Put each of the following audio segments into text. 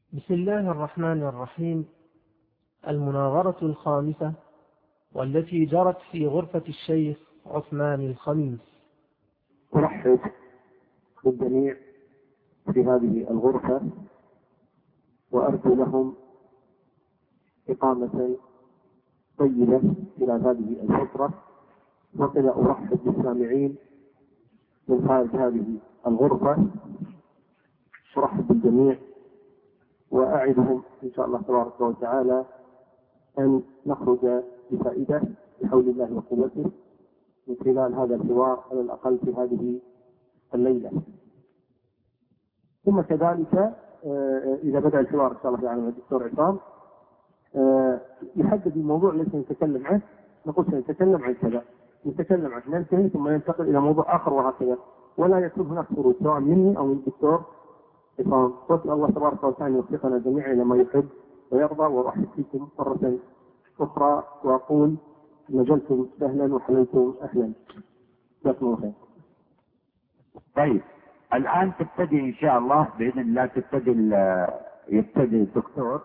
بسم الله الرحمن الرحيم. المناظرة الخامسة والتي جرت في غرفة الشيخ عثمان الخميس. أرحب بالجميع في هذه الغرفة وأرجو لهم إقامة طيبة إلى هذه الفترة، وكذا أرحب بالسامعين من خارج هذه الغرفة. أرحب بالجميع وأعدهم إن شاء الله تبارك وتعالى أن نخرج بفائدة بحول الله وقوته من خلال هذا الحوار على الأقل في هذه الليلة. ثم كذلك إذا بدأ الحوار إن شاء الله يعني الدكتور عصام يحدد الموضوع الذي نتكلم عنه، نقول سنتكلم عن كذا، نتكلم عنه، ننتهي ثم ينتقل إلى موضوع آخر وهكذا، ولا يكون هناك خروج سواء مني أو من الدكتور عصام. وأسأل الله تبارك وتعالى يوفقنا جميعا إلى ما يحب ويرضى. وأرحب فيكم مرة أخرى وأقول نزلتم سهلا وحللتم أهلا. جزاكم الله خير. طيب الآن تبتدي إن شاء الله بإذن الله يبتدي الدكتور.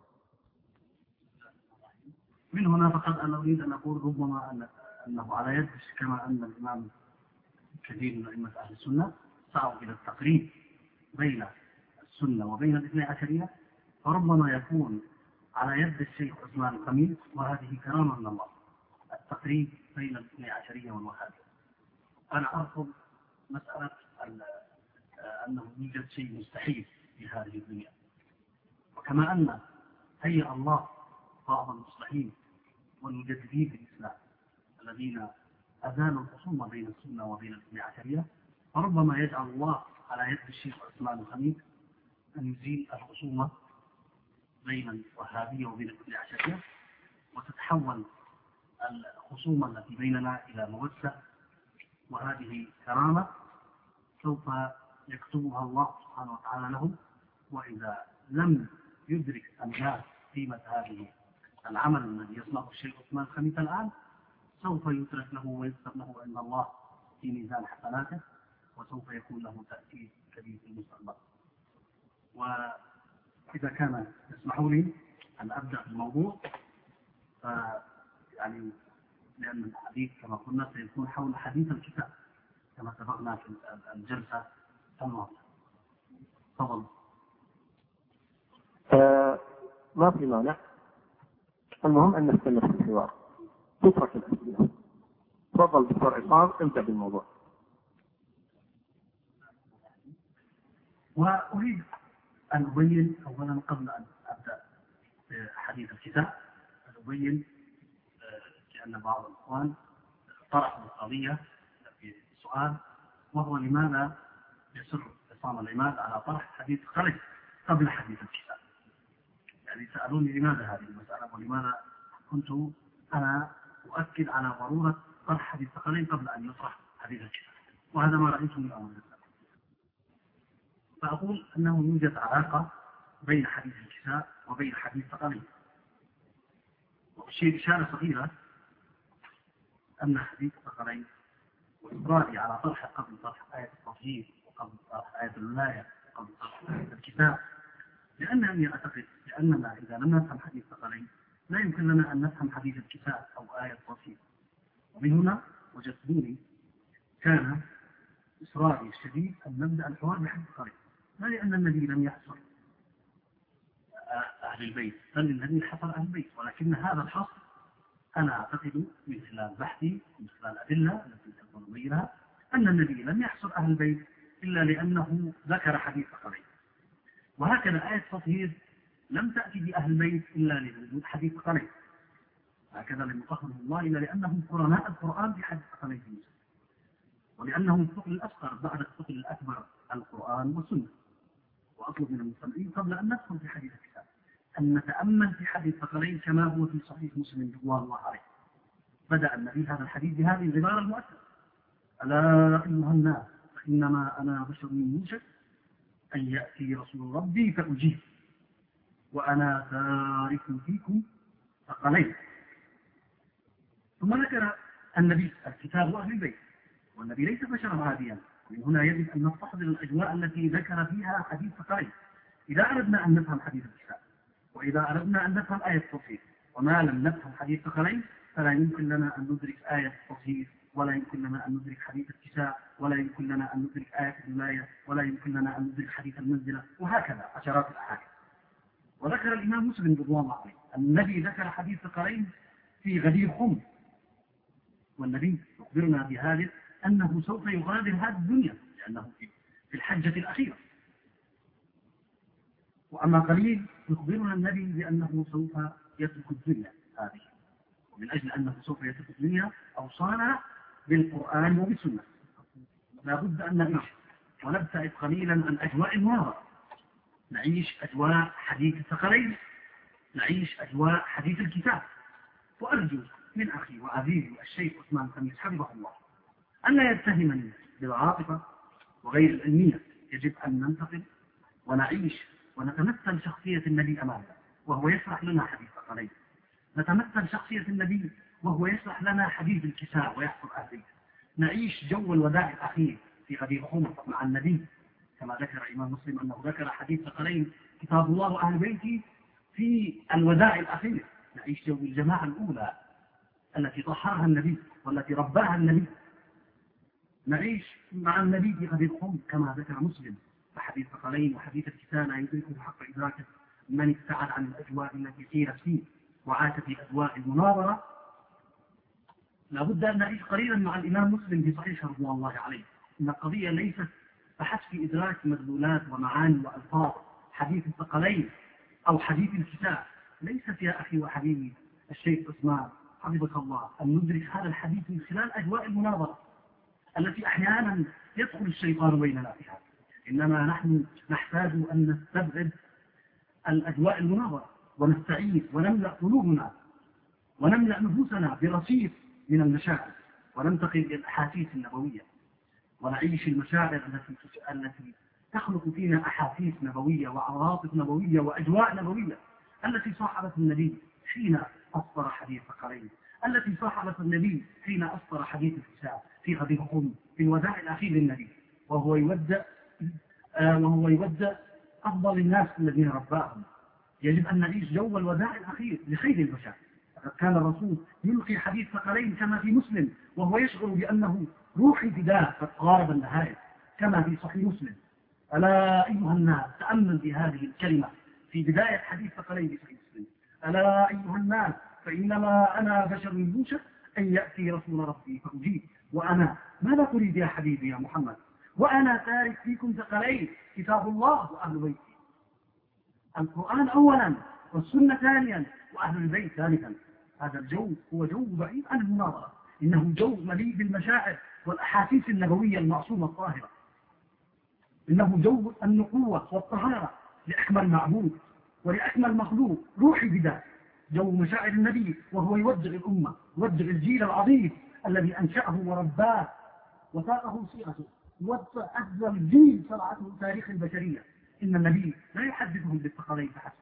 من هنا فقط أنا أريد أن أقول ربما أنه على يد كما أن الإمام كثير من أئمة أهل السنة سعوا إلى التقريب بين السنة وبين الاثني عشرية، فربما يكون على يد الشيخ عثمان الخميس، وهذه كرامة من الله، التقريب بين الاثني عشرية والوهابية. أنا أرفض مسألة أنه يوجد شيء مستحيل في هذه الدنيا، وكما أن هيأ الله بعض المصلحين والمجددين في الإسلام الذين أزالوا الخصومة بين السنة وبين الاثني عشرية، فربما يجعل الله على يد الشيخ عثمان الخميس أن يزيل الخصومة بين الوهابية وبين الاثني عشرية، وتتحول الخصومة التي بيننا إلى مودة، وهذه كرامة سوف يكتبها الله سبحانه وتعالى له. وإذا لم يدرك الناس قيمة هذه العمل الذي يصنعه الشيخ عثمان الخميس الآن، سوف يترك له ويكتب له عند الله في ميزان حسناته، وسوف يكون له تأثير كبير في المستقبل. وإذا كان يسمحوا لي أن أبدأ بالموضوع، يعني لأن الحديث كما قلنا سيكون حول حديث الكتاب كما اتفقنا في الجلسة الماضية. تفضل. ما في مانع، المهم أن نستمر في الحوار، تترك الأسئلة. تفضل دكتور عصام، ابدأ بالموضوع. وأريد أن أبين أولا قبل أن أبدأ حديث الكتاب، أن أبين لأن بعض الإخوان طرحوا القضية في سؤال، وهو لماذا يصر عصام العماد على طرح حديث خلف قبل حديث الكتاب. يعني سألوني لماذا هذه المسألة، ولماذا كنت أنا أؤكد على ضرورة طرح حديث الثقلين قبل أن يطرح حديث الكتاب، وهذا ما رأيته من أول الإسلام. فأقول أنه يوجد علاقة بين حديث الكتاب وبين حديث الثقلين. وشيء إشارة صغيرة أن حديث الثقلين وإصراري على طرح قبل طرح آية التطهير وقبل طرح آية الولاية وقبل طرح آية الكتاب، لأنني أعتقد بأننا إذا لم نفهم حديث الثقلين لا يمكن لنا أن نفهم حديث الكتاب أو آية التطهير. ومن هنا وجدتني كان إصراري الشديد أن نبدأ الحوار بحديث الثقلين، لا لأن النبي لم يحصر أهل البيت بل الذي حصر أهل البيت، ولكن هذا الحصر أنا أعتقد من خلال بحثي ومن خلال الأدلة التي تكون بينها أن النبي لم يحصر أهل البيت إلا لأنه ذكر حديث الثقلين. وهكذا آية التطهير لم تأتي بأهل البيت إلا لوجود حديث الثقلين، هكذا لم يطهره الله إلا لأنهم قرناء القرآن بحديث الثقلين في موسى، ولأنهم الثقل الأصغر بعد الثقل الأكبر القرآن والسنة. وأطلب من المستمعين قبل أن ندخل في حديث الكتاب أن نتأمل في حديث الثقلين كما هو في صحيح مسلم رضوان الله عليه. بدأ النبي هذا الحديث بهذه العبارة المؤثرة: ألا أيها الناس إنما أنا بشر يوشك أن يأتي رسول ربي فأجيب وأنا تارك فيكم ثقلين. ثم ذكر النبي الكتاب وأهل البيت، والنبي ليس بشرا عاديا. من هنا يجب أن نستحضر الأجواء التي ذكر فيها حديث الثقلين، إذا أردنا أن نفهم حديث الكتاب، وإذا أردنا أن نفهم آية التوحيد، وما لم نفهم حديث الثقلين فلا يمكن لنا أن ندرك آية التوحيد، ولا يمكن لنا أن ندرك حديث الكتاب، ولا يمكن لنا أن ندرك آية الولاية، ولا يمكن لنا أن ندرك حديث المنزلة، وهكذا عشرات الأحاديث. وذكر الإمام مسلم رضوان الله عليه النبي ذكر حديث الثقلين في غدير خم، والنبي يخبرنا بهذا أنه سوف يغادر هذه الدنيا لأنه في الحجة الأخيرة. وأما قليل يخبرنا النبي بأنه سوف يترك الدنيا هذه، ومن أجل أنه سوف يترك الدنيا أوصانا بالقرآن وبالسنة. لا بد أن نعيش ونبتعد قليلا عن أجواء المناظرة، نعيش أجواء حديث الثقلين، نعيش أجواء حديث الكتاب. وأرجو من أخي وعزيزي الشيخ عثمان خميس حفظه الله أن لا يتهمني بالعاطفة وغير العلمية. يجب أن ننتقل ونعيش ونتمثل شخصية النبي أمامنا وهو يشرح لنا حديث الثقلين، نتمثل شخصية النبي وهو يشرح لنا حديث الكساء ويحفظ أهله، نعيش جو الوداع الأخير في غدير خم مع النبي، كما ذكر الإمام مسلم أنه ذكر حديث الثقلين كتاب الله وأهل بيته في الوداع الأخير. نعيش جو الجماعة الأولى التي طهرها النبي والتي رباها النبي، نعيش مع النبي في غدير خم كما ذكر مسلم. فحديث الثقلين وحديث الكساء لا يدركه حق إدراكه من ابتعد عن الأجواء التي قيلت فيه وعاش في أجواء المناظرة. لا بد أن نعيش قليلا مع الإمام مسلم في صحيح رضوان الله عليه. إن القضية ليست فحسب في إدراك مدلولات ومعاني وألفاظ حديث الثقلين أو حديث الكتاب. ليست يا أخي وحبيبي الشيخ عثمان حفظك الله أن ندرك هذا الحديث من خلال أجواء المناظرة التي أحيانا يدخل الشيطان بيننا فيها، إنما نحن نحتاج أن نستبعد الأجواء المناظرة ونستعيد ونملأ قلوبنا ونملأ نفوسنا برصيد من المشاعر وننتقل إلى الأحاسيس النبوية ونعيش المشاعر التي تخلق فينا أحاسيس نبوية وعواطف نبوية وأجواء نبوية التي صاحبت النبي حين أصدر حديث الثقلين، التي صاحبت النبي حين أصدر حديث الكساء في غدير خم في الوداع الأخير للنبي، وهو يودع أفضل الناس الذين رباهم. يجب أن نعيش جو الوداع الأخير لخير البشر. فقد كان الرسول يلقي حديث الثقلين كما في مسلم وهو يشعر بأنه روح فداء قد قارب النهاية، كما في صحيح مسلم. ألا أيها الناس، تأمل بهذه الكلمة في بداية حديث الثقلين في صحيح مسلم: ألا أيها الناس فإنما أنا بشر يوشك أن يأتي رسول ربي فأجيب، وأنا ماذا تريد يا حبيبي يا محمد؟ وأنا تارك فيكم ثقلين، كتاب الله وأهل بيتي. القرآن أولا والسنة ثانيا وأهل البيت ثالثا. هذا الجو هو جو بعيد عن المناظرة، إنه جو مليء بالمشاعر والأحاسيس النبوية المعصومة الطاهرة، إنه جو النقوة والطهارة لأكمل معبود ولأكمل مخلوق روحي بداية، جو مشاعر النبي وهو يودع الأمة، يودع الجيل العظيم الذي أنشأه ورباه وساقه سيرته، وأهزم الجيل شرعته تاريخ البشرية. إن النبي لا يحدثهم بالثقلين فحسب،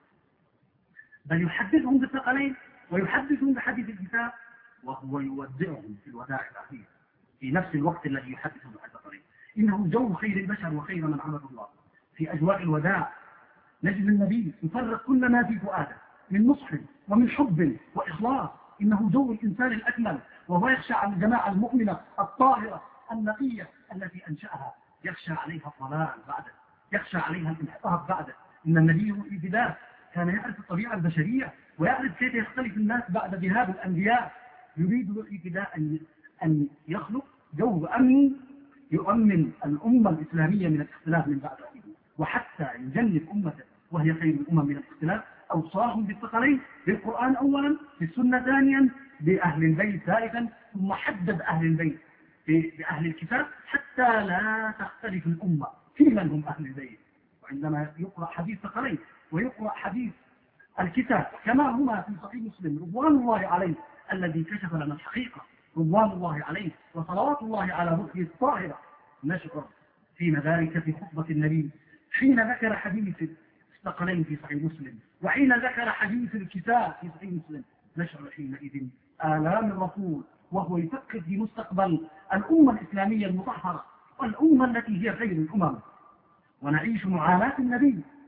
بل يحدثهم بالثقلين ويحدثهم بحديث الكتاب، وهو يودعهم في الوداع الأخير في نفس الوقت الذي يحدثهم بالثقلين. إنه جو خير البشر وخير من عبد الله. في أجواء الوداع نجد النبي يفرق كل ما في فؤاده من نصح ومن حب وإخلاص. إنه جو الإنسان الأكمل، وهو يخشى على الجماعة المؤمنة الطاهرة النقية التي أنشأها، يخشى عليها الضلال بعده، يخشى عليها الانحطاط بعده. إن النبي في البداية كان يعرف الطبيعة البشرية ويعرف كيف يختلف الناس بعد ذهاب الأنبياء. يريد بالابتداء أن يخلق جو أمن يؤمن الأمة الإسلامية من الاختلاف من بعد ذلك، وحتى يجنب أمته وهي خير الأمم من الاختلاف أوصاهم بالثقلين، بالقرآن أولا، بالسنة ثانيا، بأهل البيت ثالثا، ثم حدد أهل البيت بأهل الكتاب حتى لا تختلف الأمة في من هم أهل البيت. وعندما يقرأ حديث الثقلين ويقرأ حديث الكتاب كما هما في صحيح مسلم رضوان الله عليه الذي كشف لنا الحقيقة، رضوان الله عليه وصلوات الله على روحه الطاهرة، نشعر فيما ذلك في خطبة النبي حين ذكر حديث الثقلين في صحيح مسلم، وحين ذكر حديث الكتاب في صحيح مسلم، نشعر حينئذ آلام الرسول وهو يفكر في مستقبل الأمة الإسلامية المطهرة والأمة التي هي خير الأمم. ونعيش معاناة النبي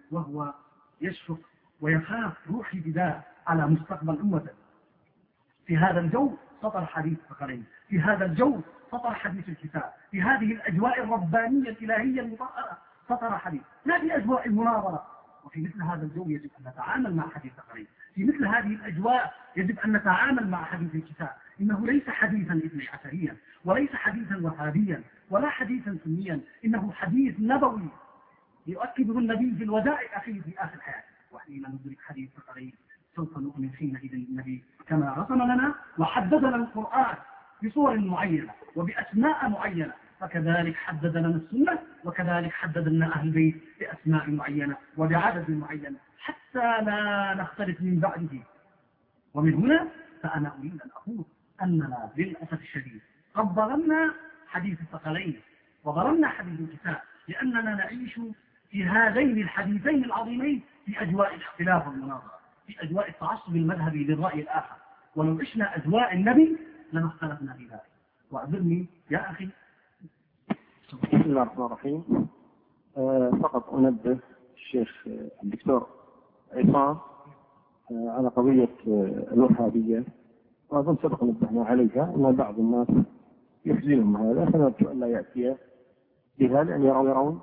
وهو يشفق ويخاف روح البداية على مستقبل أمته. في هذا الجو سطر حديث الثقلين، في هذا الجو سطر حديث الكتاب، في هذه الأجواء الربانية الإلهية المطهرة سطر حديث، لا في أجواء المناظرة. وفي مثل هذا الجو يجب أن نتعامل مع حديث الثقلين، في مثل هذه الأجواء يجب أن نتعامل مع حديث الكتاب. إنه ليس حديثا إثني عشريا، وليس حديثا وهابيا، ولا حديثا سنيا، إنه حديث نبوي يؤكده النبي في الودائع أخيه في آخر حياته. وحين ندرك حديث الثقلين سوف نؤمن حينئذ النبي كما رسم لنا وحددنا القرآن بصور معينة وبأسماء معينة، فكذلك حدد لنا السنة، وكذلك حدد لنا أهل البيت بأسماء معينة وبعدد معين حتى لا نختلف من بعده. ومن هنا فأنا أريد أن أقول أننا للأسف الشديد قد ظلمنا حديث الثقلين وظلمنا حديث الكتاب، لأننا نعيش في هذين الحديثين العظيمين في أجواء الاختلاف والمناظرة، في أجواء التعصب المذهبي للرأي الآخر. ولو عشنا أجواء النبي لما اختلفنا في ذلك. وأعذرني يا أخي. بسم الله الرحمن الرحيم. فقط أنبه الشيخ الدكتور عصام على قضية الوهابية، وأظن سبق نبهنا عليها أن بعض الناس يحزنهم هذا، فنرجو أن لا يأتي بها، لأن يرون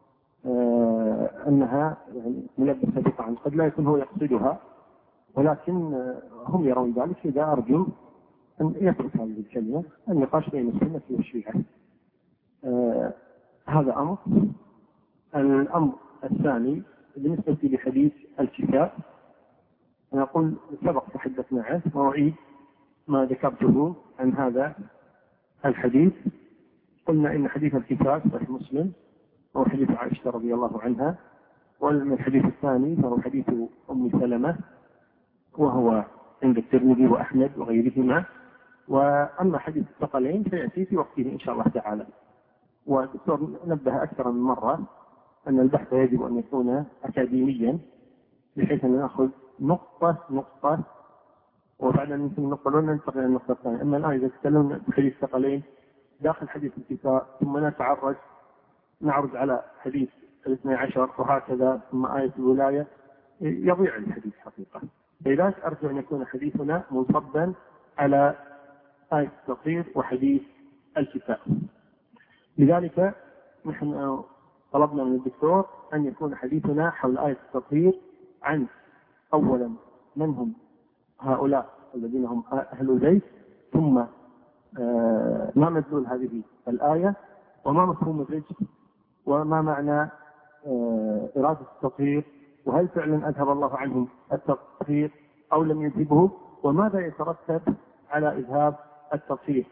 أنها يعني ملبسة بطعن قد لا يكون هو يقصدها، ولكن هم يرون ذلك. إذا أرجو أن يترك هذه الكلمة، النقاش بين السنة والشيعة. هذا أمر. الأمر الثاني بالنسبة لحديث الكتاب، أنا أقول سبق تحدثنا عنه وأعيد ما ذكرته عن هذا الحديث. قلنا إن حديث الكتاب صحيح مسلم وهو حديث عائشة رضي الله عنها، والحديث الثاني فهو حديث أم سلمة وهو عند الترمذي وأحمد وغيرهما. وأما حديث الثقلين فيأتي في وقته إن شاء الله تعالى. والدكتور نبه أكثر من مرة أن البحث يجب أن يكون أكاديميا، بحيث أن نأخذ نقطة وبعد أن ننتهي النقطة الأولى ننتقل إلى النقطة الثانية. أما الآن إذا تكلمنا بحديث الثقلين داخل حديث الكتاب ثم نعرض على حديث الاثني عشر وهكذا ثم آية الولاية، يضيع الحديث حقيقة. لذلك أرجو أن يكون حديثنا منصبا على آية التطهير وحديث الكتاب. لذلك نحن طلبنا من الدكتور أن يكون حديثنا حول آية التطهير عن أولا من هم هؤلاء الذين هم أهل البيت، ثم ما مدلول هذه الآية، وما مفهوم الرجل، وما معنى إرادة التطهير، وهل فعلا أذهب الله عنهم التطهير أو لم يذهبه، وماذا يترتب على إذهاب التطهير.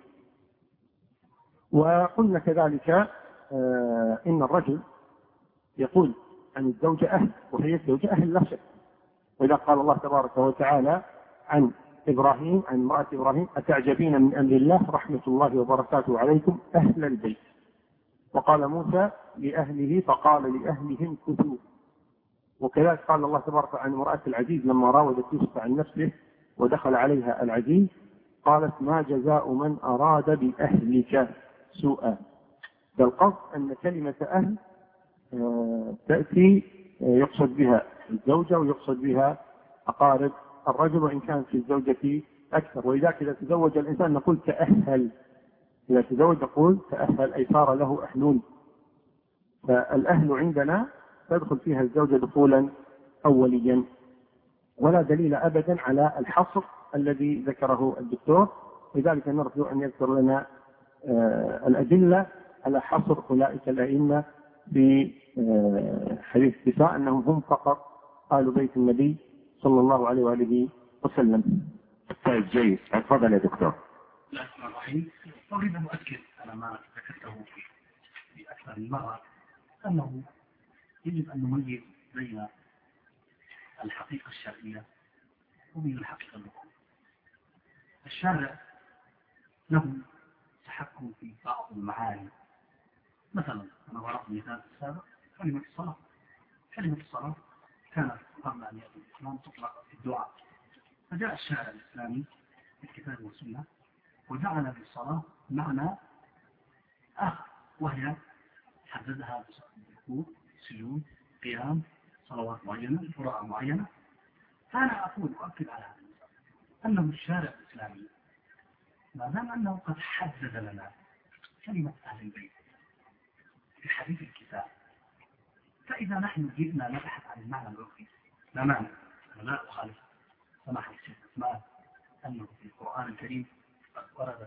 وقلنا كذلك إن الرجل يقول عن الزوجة أهل، وهي الزوجة أهل لا شك. وإذا قال الله تبارك وتعالى عن إبراهيم، عن امرأة إبراهيم: أتعجبين من أمر الله رحمة الله وبركاته عليكم أهل البيت. وقال موسى لأهله فقال لأهلهم كثوا. وكذلك قال الله تبارك عن امرأة العزيز لما راودت يوسف عن نفسه ودخل عليها العزيز قالت: ما جزاء من أراد بأهلك سوءا. فالقصد أن كلمة أهل تأتي يقصد بها الزوجة ويقصد بها أقارب الرجل، وإن كانت في الزوجة أكثر. ولذلك إذا تزوج الإنسان نقول تأهل، إذا تزوج نقول تأهل أي صار له أهلون. فالأهل عندنا تدخل فيها الزوجة دخولا أوليا، ولا دليل أبدا على الحصر الذي ذكره الدكتور. لذلك نرجو أن يذكر لنا الأدلة على حصر أولئك الأئمة في حديث النساء أنهم هم فقط آل بيت النبي صلى الله عليه وآله وسلم. طيب جيد، تفضل يا دكتور. بسم الله الرحمن الرحيم. أريد أن أؤكد على ما ذكرته في أكثر من مرة، أنه يجب أن نميز بين الحقيقة الشرعية وبين الحقيقة اللغوية. الشارع له تحكم في بعض المعاني. مثلا أنا ضربت مثال السابق كلمة الصلاة. كلمة الصلاة كانت قبل أن يأتي الإسلام تطلق في الدعاء، فجاء الشارع الإسلامي في الكتاب والسنة وجعل للصلاة معنى آخر، وهي حددها بركوع، سجود، قيام، صلوات معينة قراءة معينة. فأنا أؤكد على هذا أنه الشارع الإسلامي ما دام أنه قد حدد لنا كلمة أهل البيت في حديث الكتاب، فإذا نحن جئنا نبحث عن المعنى العرفي لا معنى، أنا لا أخالف سماحة الشيخ عثمان أنه في القرآن الكريم قد ورد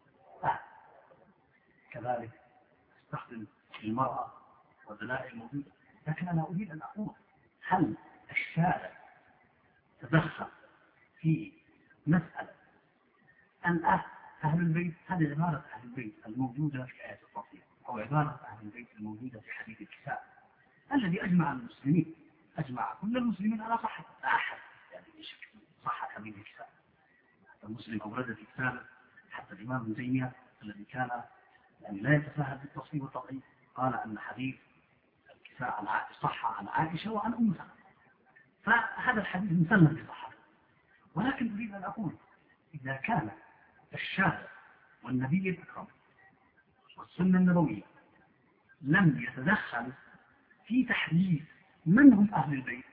كذلك استخدم المرأة ودلائل موجودة، لكن أنا أريد أن أقول هل الشارع تدخل في مسألة أن أهل البيت، هذه عبارة أهل البيت الموجودة في آية التطهير أو عبارة أهل البيت الموجودة في حديث الكتاب الذي أجمع المسلمين، أجمع كل المسلمين على صحة أحد يعني بشكل صحة حديث الكتاب. المسلم أورد في كتابه حتى الإمام ابن تيمية الذي كان يعني لا يتساهل بالتصحيح والتضعيف قال أن حديث الكتاب صح عن عائشة وعن أم سلمة، فهذا الحديث مسلم بصحته. ولكن أريد أن أقول إذا كان الشارع والنبي الأكرم والسنة النبوية لم يتدخل في تحديد من هم أهل البيت،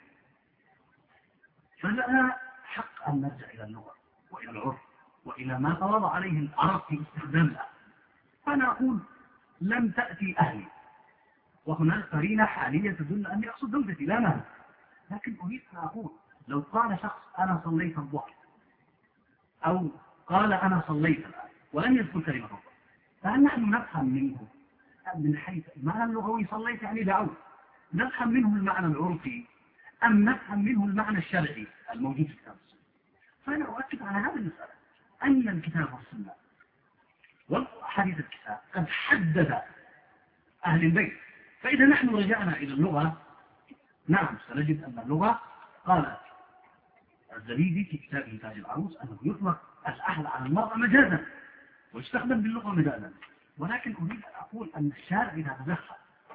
فلنا حق أن نرجع إلى اللغة وإلى العرف وإلى ما فرض عليه العرب في استخدامها. فأنا أقول لم تأتي أهلي، وهناك قرينة حالية تدل أني أقصد زوجتي لا مانع، لكن أريد أن أقول لو قال شخص أنا صليت الظهر أو قال أنا صليت الآن ولم يذكر كلمة الظهر، فهل نحن نفهم منه من حيث المعنى اللغوي صليت يعني دعوت، نفهم منه المعنى العرفي أم نفهم منه المعنى الشرعي الموجود في الكتاب والسنة؟ فأنا أؤكد على هذه المسألة أن الكتاب والسنة وحديث الكتاب قد حدد أهل البيت. فإذا نحن رجعنا إلى اللغة نعم سنجد أن اللغة قال الزبيدي في كتابه تاج العروس أنه يطلق الأهل على المرأة مجازا ويستخدم باللغة مجازا، ولكن أريد أن أقول أن الشارع إذا تدخل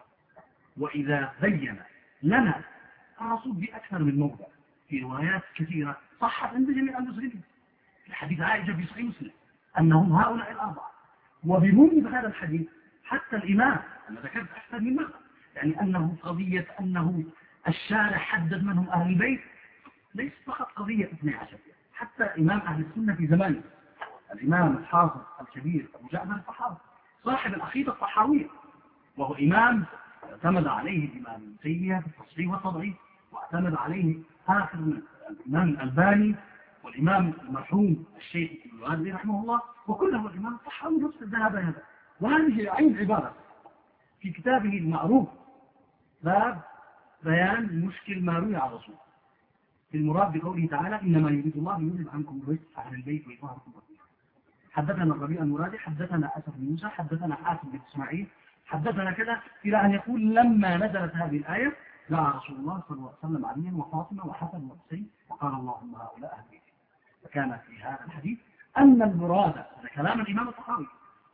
وإذا بين لنا الرسول بأكثر من موضع في روايات كثيرة صحت عند جميع المسلمين، في حديث عائشة في صحيح مسلم أنهم هؤلاء الأربعة، وبموجب هذا الحديث حتى الإمام أنا ذكرت أكثر من مرة يعني أنه قضية أنه الشارع حدد من هم أهل البيت ليس فقط قضية 12، حتى إمام أهل السنة في زمانه الإمام الحافظ الكبير أبو جعفر الطحاوي صاحب العقيدة الطحاوية، وهو إمام اعتمد عليه الإمام ابن تيمية في التصحيح والتضعيف، واعتمد عليه آخر الإمام الألباني والإمام المرحوم الشيخ ابن الوادي رحمه الله، وكله الإمام الطحاوي نفس الذهب هذا. وهذه عين عبارة في كتابه المعروف باب بيان مشكل ما روي على الرسول في المراد بقوله تعالى إنما يريد الله يذهب عنكم الرجس أهل البيت ويطهركم تطهيرا. حدثنا الربيع المرادي حدثنا أسف بن موسى حدثنا حاتم بن إسماعيل حدثنا كذا إلى أن يقول لما نزلت هذه الآية دعا رسول الله صلى الله عليه وسلم عليا وفاطمة وحسن وحسين وقال اللهم هؤلاء أهل بيتي. فكان في هذا الحديث أن المراد هذا كلام الإمام الطحاوي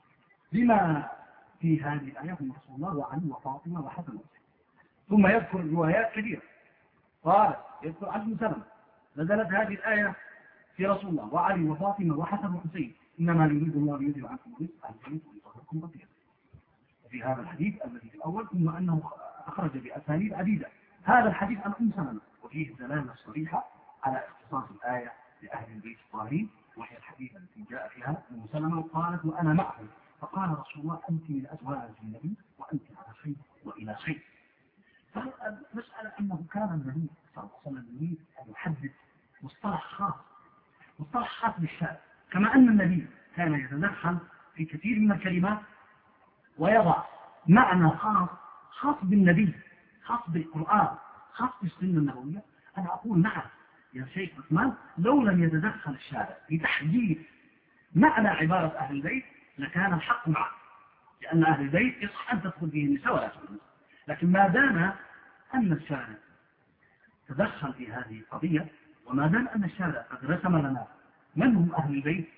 بما في هذه الآية هم رسول الله وعلي وفاطمة وحسن وحسين، ثم يذكر روايات كثيرة قال يذكر عن سلمة نزلت هذه الآية في رسول الله وعلي وفاطمة وحسن وحسين إنما يريد الله يذهب عنكم الرجس أهل البيت ويطهركم تطهيرا. في هذا الحديث الذي في الأول ثم أنه أخرج بأسانيد عديدة هذا الحديث عن أم سلمة وفيه دلالة صريحة على اختصاص الآية لأهل البيت الطاهرين، وهي الحديث التي جاء فيها أم سلمة قالت وأنا معهم فقال رسول الله أنت من أزواج النبي وأنت على خير وإلى خير. فالمسألة أنه كان النبي صلى الله عليه وسلم يريد أن يحدد مصطلح خاص بالشارع، كما أن النبي كان يتدخل في كثير من الكلمات ويضع معنى خاص بالنبي خاص بالقرآن خاص بالسنة النبوية. أنا أقول نعم يا شيخ عثمان لو لم يتدخل الشارع في تحديد معنى عبارة أهل البيت لكان الحق معه، لأن أهل البيت يصح أن تدخل فيه النساء ولا تدخل. لكن ما دام أن الشارع تدخل في هذه القضية وما دام أن الشارع قد رسم لنا من هم أهل البيت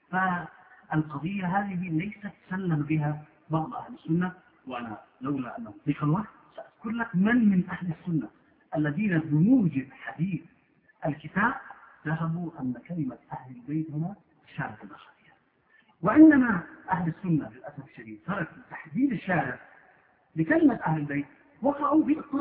فالقضية هذه ليست سلم بها بعض أهل السنة. وأنا لولا أنه ضيق الوقت سأذكر لك من أهل السنة الذين بموجب حديث الكتاب ذهبوا أن كلمة أهل البيت هنا الشارع تدخل فيها، وإنما أهل السنة للأسف الشديد تركوا تحديد الشارع لكلمة أهل البيت وقعوا باضطراب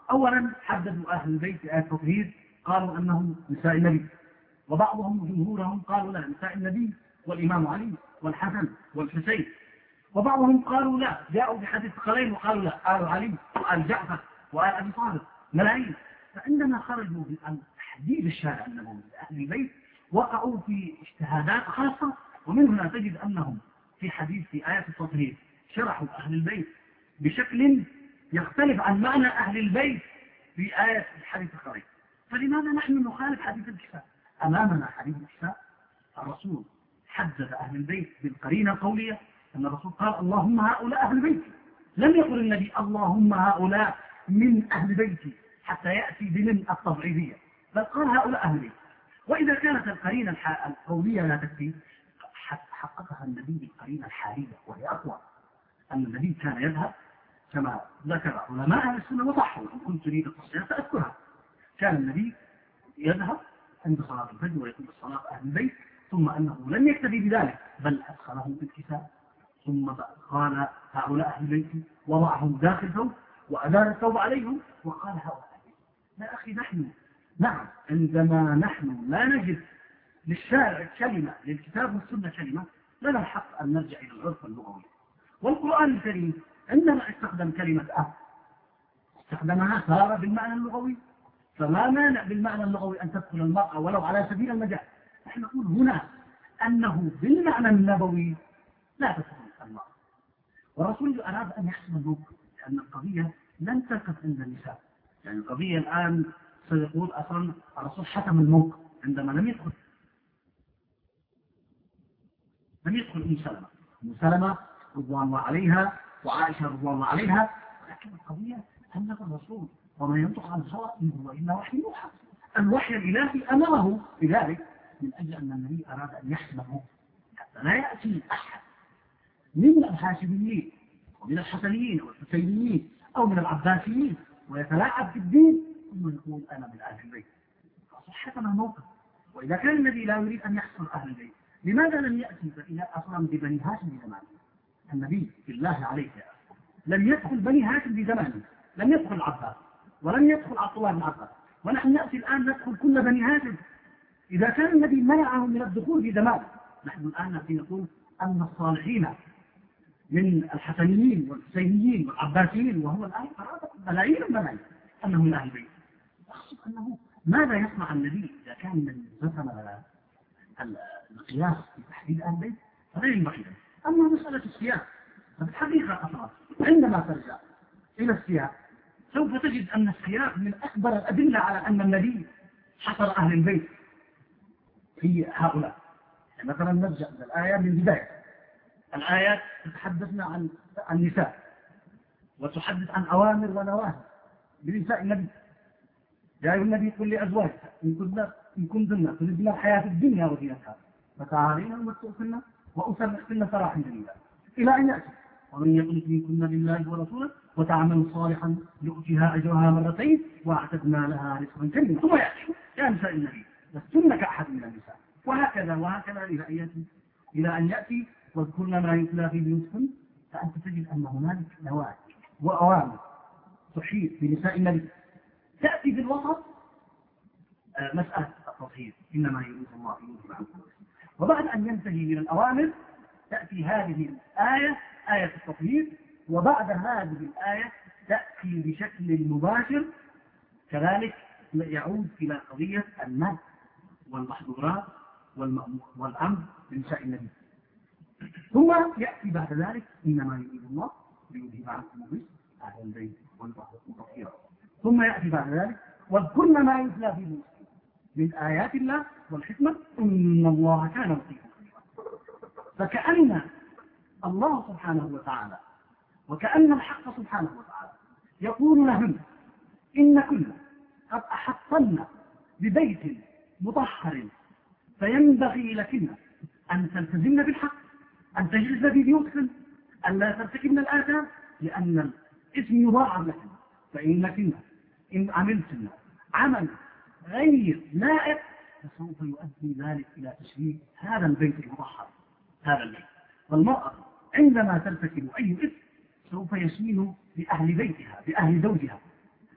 أولا حددوا أهل البيت آية التطهير، قالوا أنهم نساء النبي، وبعضهم جمهورهم قالوا لا، نساء النبي والإمام علي والحسن والحسين، وبعضهم قالوا لا، جاءوا بحديث الثقلين وقالوا لا، آل علي وآل جعفر وآل أبي طالب ملايين. فعندما خرجوا عن تحديد الشارع النبوي لأهل البيت وقعوا في اجتهادات خاصة، ومن هنا تجد أنهم في حديث في آية التطهير شرحوا أهل البيت بشكل يختلف عن معنى أهل البيت في آية الحديث الخارجي. فلماذا نحن نخالف حديث الكفاء؟ أمامنا حديث الكفاء، الرسول حدد أهل البيت بالقرينة القولية، أن الرسول قال اللهم هؤلاء أهل بيتي، لم يقل النبي اللهم هؤلاء من أهل بيتي حتى يأتي بمن التضعيفية، بل قال هؤلاء أهل بيتي. وإذا كانت القرينة القولية لا تكفي، حققها النبي بالقرينة الحالية وهي أقوى، أن النبي كان يذهب كما ذكر علماء أهل السنة وضحوا، إن كنت تريد التصحيح سأذكرها. كان النبي يذهب عند صلاة الفجر ويقول الصلاة أهل البيت، ثم أنه لم يكتفي بذلك بل أدخلهم في الكتاب، ثم قال هؤلاء أهل بيتي، وضعهم داخل ثوب وأدار الثوب عليهم وقال هؤلاء أهل بيتي. يا أخي نحن نعم عندما نحن لا نجد للشارع كلمة، للكتاب والسنة كلمة، لنا الحق أن نرجع إلى العرف اللغوي. والقرآن الكريم عندما استخدم كلمة أهل استخدمها صار بالمعنى اللغوي، فما مانع بالمعنى اللغوي أن تدخل المرأة ولو على سبيل المجاز. نحن نقول هنا أنه بالمعنى النبوي لا تدخل المرأة، والرسول أراد أن يحسم الموقف، لأن القضية لن تقف عند النساء. يعني القضية الآن سيقول أصلا الرسول حسم الموقف عندما لم يدخل أم سلمة رضوان الله عليها وعائشة رضوان الله عليها، لكن القضية أن الرسول وما ينطق عن الهوى إن هو إلا وحي يوحى، الوحي الإلهي أمره بذلك، من أجل أن النبي أراد أن يحسم الموقف حتى لا يأتي أحد من الهاشميين ومن الحسنيين والحسينيين أو من العباسيين ويتلاعب في الدين ثم يقول أنا من أهل البيت. فصحتنا الموقف. وإذا كان النبي لا يريد أن يحصل أهل البيت، لماذا لم يأتي إلى أصلا ببني هاشم بزمانه؟ النبي بالله عليك لم يدخل بني هاشم بزمانه، لم يدخل العباس ولم يدخل عبد الله بن عباس، ونحن نأتي الآن ندخل كل بني هاشم. إذا كان النبي منعهم من الدخول في زمانه، نحن الآن نأتي نقول أن الصالحين من الحسنيين والحسينيين والعباسيين، وهو الآن أراد ملايين الملايين أنه من أهل البيت. أقصد أنه ماذا يصنع النبي إذا كان من زمن القياس في تحديد أهل البيت غير بعيدا. أما مسألة السياق ففي الحقيقة أصلا عندما ترجع إلى السياق سوف تجد أن السياق من أكبر الأدلة على أن النبي حصر أهل البيت في هؤلاء. يعني مثلا نرجع إلى الآية من البداية، الآيات تتحدثنا عن النساء وتحدث عن أوامر ونواهي بنساء النبي. يا أيها النبي قل لأزواجك إن كنتن تريدن الحياة الدنيا وزينتها فتعالين أمتعكن وأسرحكن سراحا جميلا إلى أن يأتي ومن يقنت منكن لله ورسوله وتعمل صالحا يؤتها أجرها مرتين وأعتدنا لها رزقا كريما. ثم يأتي يا نساء النبي لستن كأحد من النساء، وهكذا إلى أن يأتي واذكرن ما يتلى في بيوتكن. فأنت تجد أن هنالك نواهي وأوامر تحيط بنساء النبي. تأتي بالوسط مسألة التطهير، إنما يريد الله يوجب عنكم. وبعد أن ينتهي من الأوامر تأتي هذه الآية، آية التطهير، وبعد هذه الآية تأتي بشكل مباشر كذلك يعود إلى قضية النهي والمحظورات والأمر بنساء النبي. ثم يأتي بعد ذلك إنما يريد الله ليذهب عنكم الرجس أهل البيت ويطهركم تطهيرا. ثم يأتي بعد ذلك واذكرن ما يتلى في بيوتكم من آيات الله والحكمة إن الله كان لطيفا خبيرا. فكأن الله سبحانه وتعالى وكأن الحق سبحانه وتعالى يقول لهم إن كنا قد أحطنا ببيت مطهر فينبغي لكن أن تلتزمن بالحق، أن تجلسن في بيوتكن، أن لا ترتكبن الآثام، لأن الإثم يضاعف لكن، فإنكن إن عملتن عمل غير لائق فسوف يؤدي ذلك إلى تشريف هذا البيت المطهر، هذا البيت. والمرأة عندما ترتكب أي إثم سوف يسين بأهل بيتها، بأهل زوجها،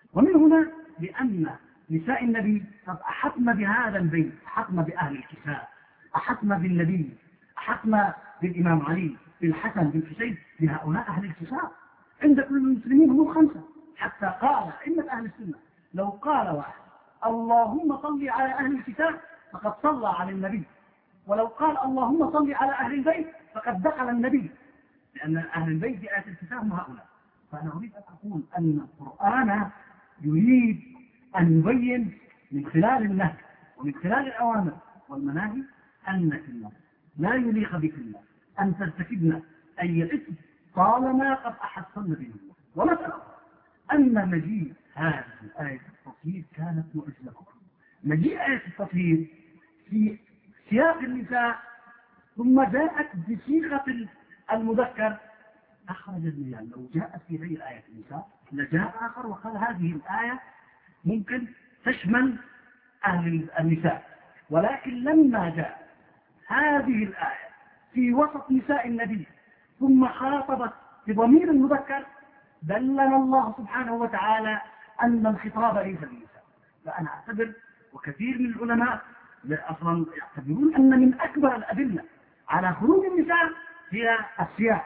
ومن هنا لأن نساء النبي قد أحطن بهذا البيت، أحطن بأهل الكتاب، أحطن بالنبي، أحطن بالإمام علي، بالحسن، بالحسين، بهؤلاء أهل الكتاب عند كل المسلمين هم الخمسة. حتى قال إن أهل السنة لو قال واحد اللهم صل على أهل الكتاب فقد صلى على النبي، ولو قال اللهم صل على أهل البيت فقد دخل النبي، لأن أهل البيت بآية الكتاب هم هؤلاء. فأنا أريد أن أقول أن القرآن يريد أن يبين من خلال النهي ومن خلال الأوامر والمناهي أنك لا يليق بكم أن ترتكبن أي إثم طالما قد أحسن به. ومسألة أن مجيء هذه آية التطهير كانت معجزة. مجيء آية التطهير في سياق النساء ثم جاءت بصيغة المذكر أخرج المياه. لو جاءت في غير آية النساء لجاء آخر وقال هذه الآية ممكن تشمل أهل النساء، ولكن لما جاء هذه الآية في وسط نساء النبي ثم خاطبت بضمير المذكر دلنا الله سبحانه وتعالى أن الخطاب ليس للنساء. فأنا أعتبر وكثير من العلماء أصلا يعتبرون أن من أكبر الأدلة على خروج النساء هي السياق.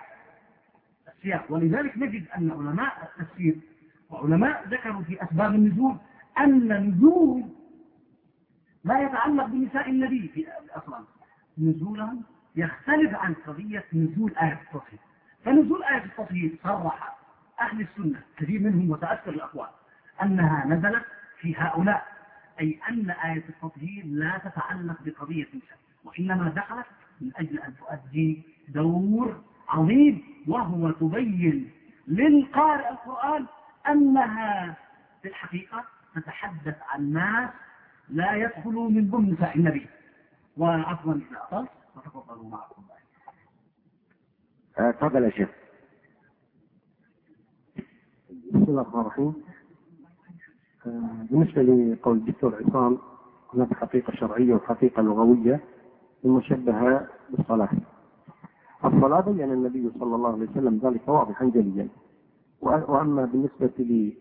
ولذلك نجد أن علماء التفسير وعلماء ذكروا في أسباب النزول أن نزول ما يتعلق بنساء النبي في أصلا نزولهم يختلف عن قضية نزول آية التطهير. فنزول آية التطهير صرح أهل السنة كثير منهم وتأثر الأقوال أنها نزلت في هؤلاء، أي أن آية التطهير لا تتعلق بقضية النساء، وإنما دخلت من أجل أن تؤدي دور عظيم، وهو تبين للقارئ القرآن أنها في الحقيقة تتحدث عن ناس لا يدخلوا من ضمن نساء النبي. وعفوا إذا أطلت وتفضلوا معكم. تفضل يا شيخ. بسم الله الرحمن الرحيم. بالنسبة لقول الدكتور عصام هناك حقيقة شرعية وحقيقة لغوية المشبهة بالصلاة. الصلاة بين النبي صلى الله عليه وسلم ذلك واضحا جليا. وأما بالنسبة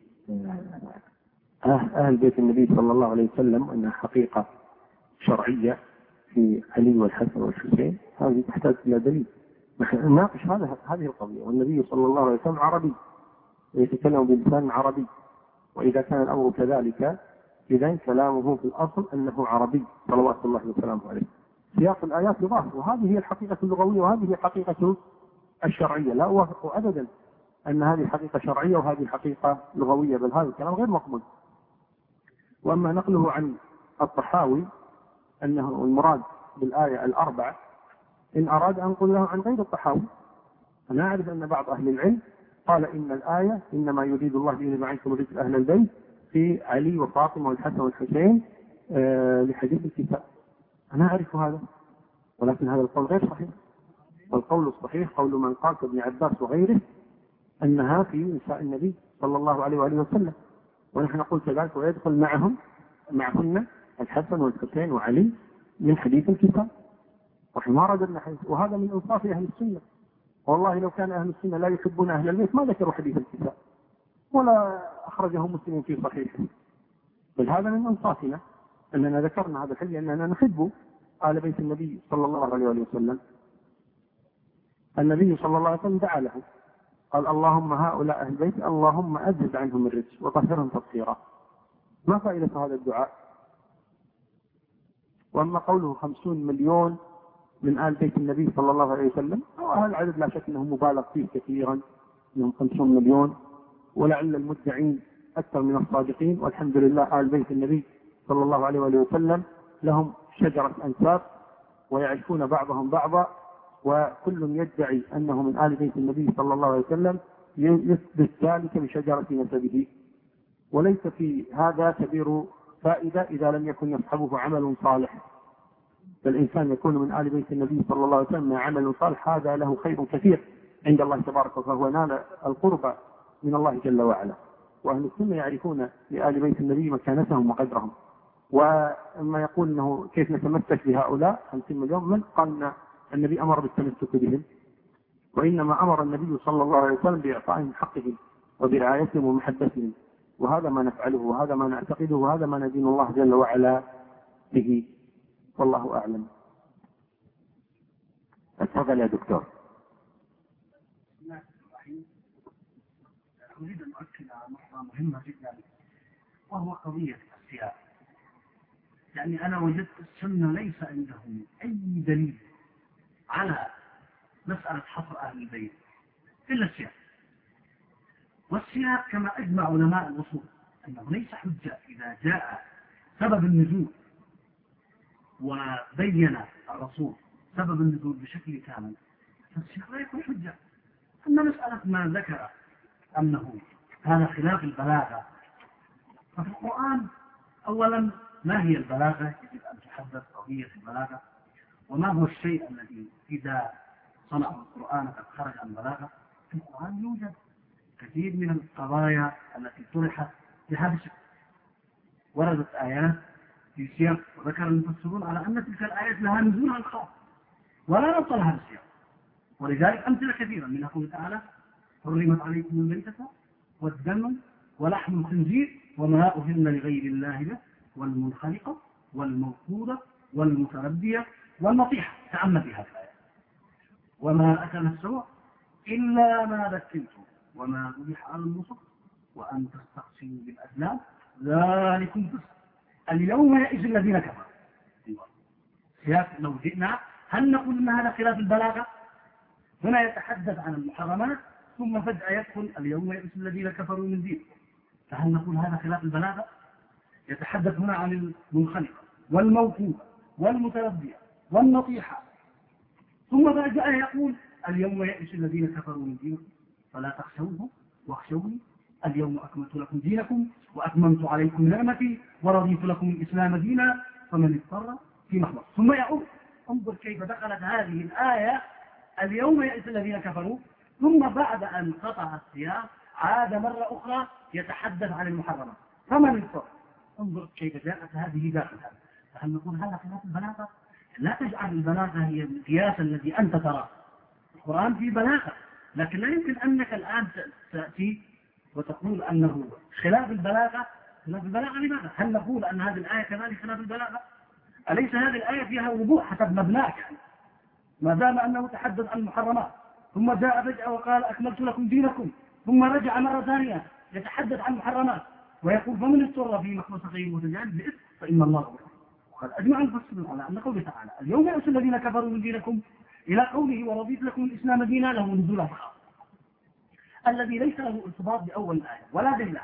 لأهل بيت النبي صلى الله عليه وسلم أنها حقيقة شرعية في علي والحسن والحسين، هذه تحتاج إلى دليل. نحن نناقش هذه القضية. والنبي صلى الله عليه وسلم عربي ويتكلم بلسان عربي، وإذا كان الأمر كذلك إذن كلامه في الأصل أنه عربي صلوات الله وسلامه عليه. سياق الآيات يضاف، وهذه هي الحقيقة اللغوية وهذه هي الحقيقة الشرعية. لا أوافق أبدا أن هذه حقيقة شرعية وهذه حقيقة لغوية، بل هذا الكلام غير مقبول. وأما نقله عن الطحاوي أنه المراد بالآية الأربع، إن أراد أن نقول له عن غير الطحاوي. أنا أعرف أن بعض أهل العلم قال إن الآية إنما يريد الله بأن عنكم رجل أهل البيت في علي وفاطمة والحسن والحسين لحديث الكتاب. أنا أعرف هذا، ولكن هذا القول غير صحيح. والقول الصحيح قول من قال كابن عباس وغيره أنها في نساء النبي صلى الله عليه وآله وسلم، ونحن نقول كذلك ويدخل معهن الحسن والحسين وعلي من حديث الكتاب. ونحن ما رددنا حديث، وهذا من إنصاف أهل السنة. والله لو كان أهل السنة لا يحبون أهل البيت ما ذكروا حديث الكتاب ولا أخرجه مسلم في صحيحه. بل هذا من إنصافنا أننا ذكرنا هذا الحديث لأننا نحب آل بيت النبي صلى الله عليه وسلم. النبي صلى الله عليه وسلم دعا له قال اللهم هؤلاء أهل البيت اللهم أذهب عنهم الرجس وطهرهم تطهيرا. ما فائدة هذا الدعاء؟ وأما قوله 50 مليون من آل بيت النبي صلى الله عليه وسلم، هذا العدد لا شك أنه مبالغ فيه كثيرا، من 50 مليون، ولعل المدعين أكثر من الصادقين. والحمد لله آل بيت النبي صلى الله عليه وسلم لهم شجرة أنساب ويعرفون بعضهم بعضا، وكل يدعي أنه من آل بيت النبي صلى الله عليه وسلم يثبت ذلك بشجرة نسبه. وليس في هذا كبير فائدة إذا لم يكن يصحبه عمل صالح. فالإنسان يكون من آل بيت النبي صلى الله عليه وسلم مع عمل صالح، هذا له خير كثير عند الله تبارك وتعالى، فهو نال القرب من الله جل وعلا. وأهل السنة يعرفون لآل بيت النبي مكانتهم وقدرهم. وما يقول أنه كيف نتمسك بهؤلاء 50 مليون، من قال أن النبي أمر بالتمسك بهم؟ وإنما أمر النبي صلى الله عليه وسلم بإعطائهم حقهم وبرعايتهم ومحبتهم. وهذا ما نفعله وهذا ما نعتقده وهذا ما ندين الله جل وعلا به، والله أعلم. تفضل يا دكتور. أريد أن أؤكد على نقطة مهمة جدا، وهو قضية السياق. يعني أنا وجدت السنة ليس عندهم أي دليل على مسألة حصر أهل البيت إلا السياق. والسياق كما أجمع علماء الأصول أنه ليس حجة إذا جاء سبب النزول وبين الرسول سبب النزول بشكل كامل، فالسياق لا يكون حجة. أما مسألة ما ذكر أنه هذا خلاف البلاغة، ففي القرآن أولا ما هي البلاغة؟ يجب أن تحدث قضية البلاغة، وما هو الشيء الذي إذا صنع القرآن قد خرج عن بلاغة. في القرآن يوجد كثير من القضايا التي طرحت بهذا الشكل، وردت آيات في سياق، وذكر المفسرون على أن تلك الآيات لها نزولها خاص ولا نص لها السياق. ولذلك أمثلة كثيرة من قوله تعالى: حرمت عليكم الميتة والدم ولحم الخنزير وما أهل لغير الله به والمنخلقة والموقوذة والمتردية والنطيحة. تأمل في هذه الآية: وما أكل السبع إلا ما ذكيتم وما ذبح على النصب وأن تستقسموا بالأزلام ذلكم فسق اليوم يئس الذين كفروا. لو جئنا هل نقول أن هذا خلاف البلاغة؟ هنا يتحدث عن المحرمات ثم فجأة يدخل اليوم يئس الذين كفروا من دين، فهل نقول هذا خلاف البلاغة؟ يتحدث هنا عن المنخلقة والموقوفة والمتردية والنطيحة، ثم فجأة يقول اليوم يئس الذين كفروا من دينكم فلا تخشوهم واخشوني اليوم أكملت لكم دينكم وأتممت عليكم نعمتي ورضيت لكم الإسلام دينا فمن اضطر في محضر. ثم يقول انظر كيف دخلت هذه الآية اليوم يئس الذين كفروا، ثم بعد أن قطع السياق عاد مرة أخرى يتحدث عن المحرمات فمن اضطر. انظر كيف جاءت هذه داخل هذا. فهل نقول هذا خلاف البلاغة؟ لا تجعل البلاغة هي القياس الذي أنت تراه. القرآن فيه بلاغة، لكن لا يمكن أنك الآن تأتي وتقول أنه خلاف البلاغة. خلاف البلاغة لماذا؟ هل نقول أن هذه الآية كذلك خلاف البلاغة؟ أليس هذه الآية فيها وضوح حسب مبناك يعني؟ ما دام أنه تحدث عن المحرمات ثم جاء فجأة وقال أكملت لكم دينكم، ثم رجع مرة ثانية يتحدث عن المحرمات ويقول فمن اضطر في مخلص غير متجانب لإثم فإن الله غفور. وقد أجمع المفسرون على أن قوله تعالى اليوم يئس الذين كفروا من دينكم إلى قوله ورضيت لكم الإسلام دينا له نزوله خاص الذي ليس له ارتباط بأول الآية ولا بالله.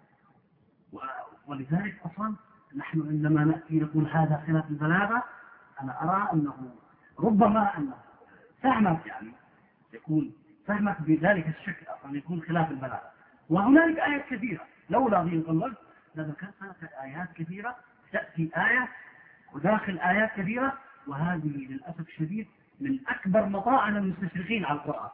ولذلك أصلا نحن عندما نأتي نقول هذا خلاف البلاغة، أنا أرى أنه ربما أنه فهمك يعني يكون فهمك بذلك الشكل أصلا يكون خلاف البلاغة. وهنالك آيات كثيرة لولا ضيق الوقت لذكرت آيات كثيرة، تأتي آية وداخل آيات كثيرة، وهذه للأسف الشديد من أكبر مطاعن المستشرقين على القرآن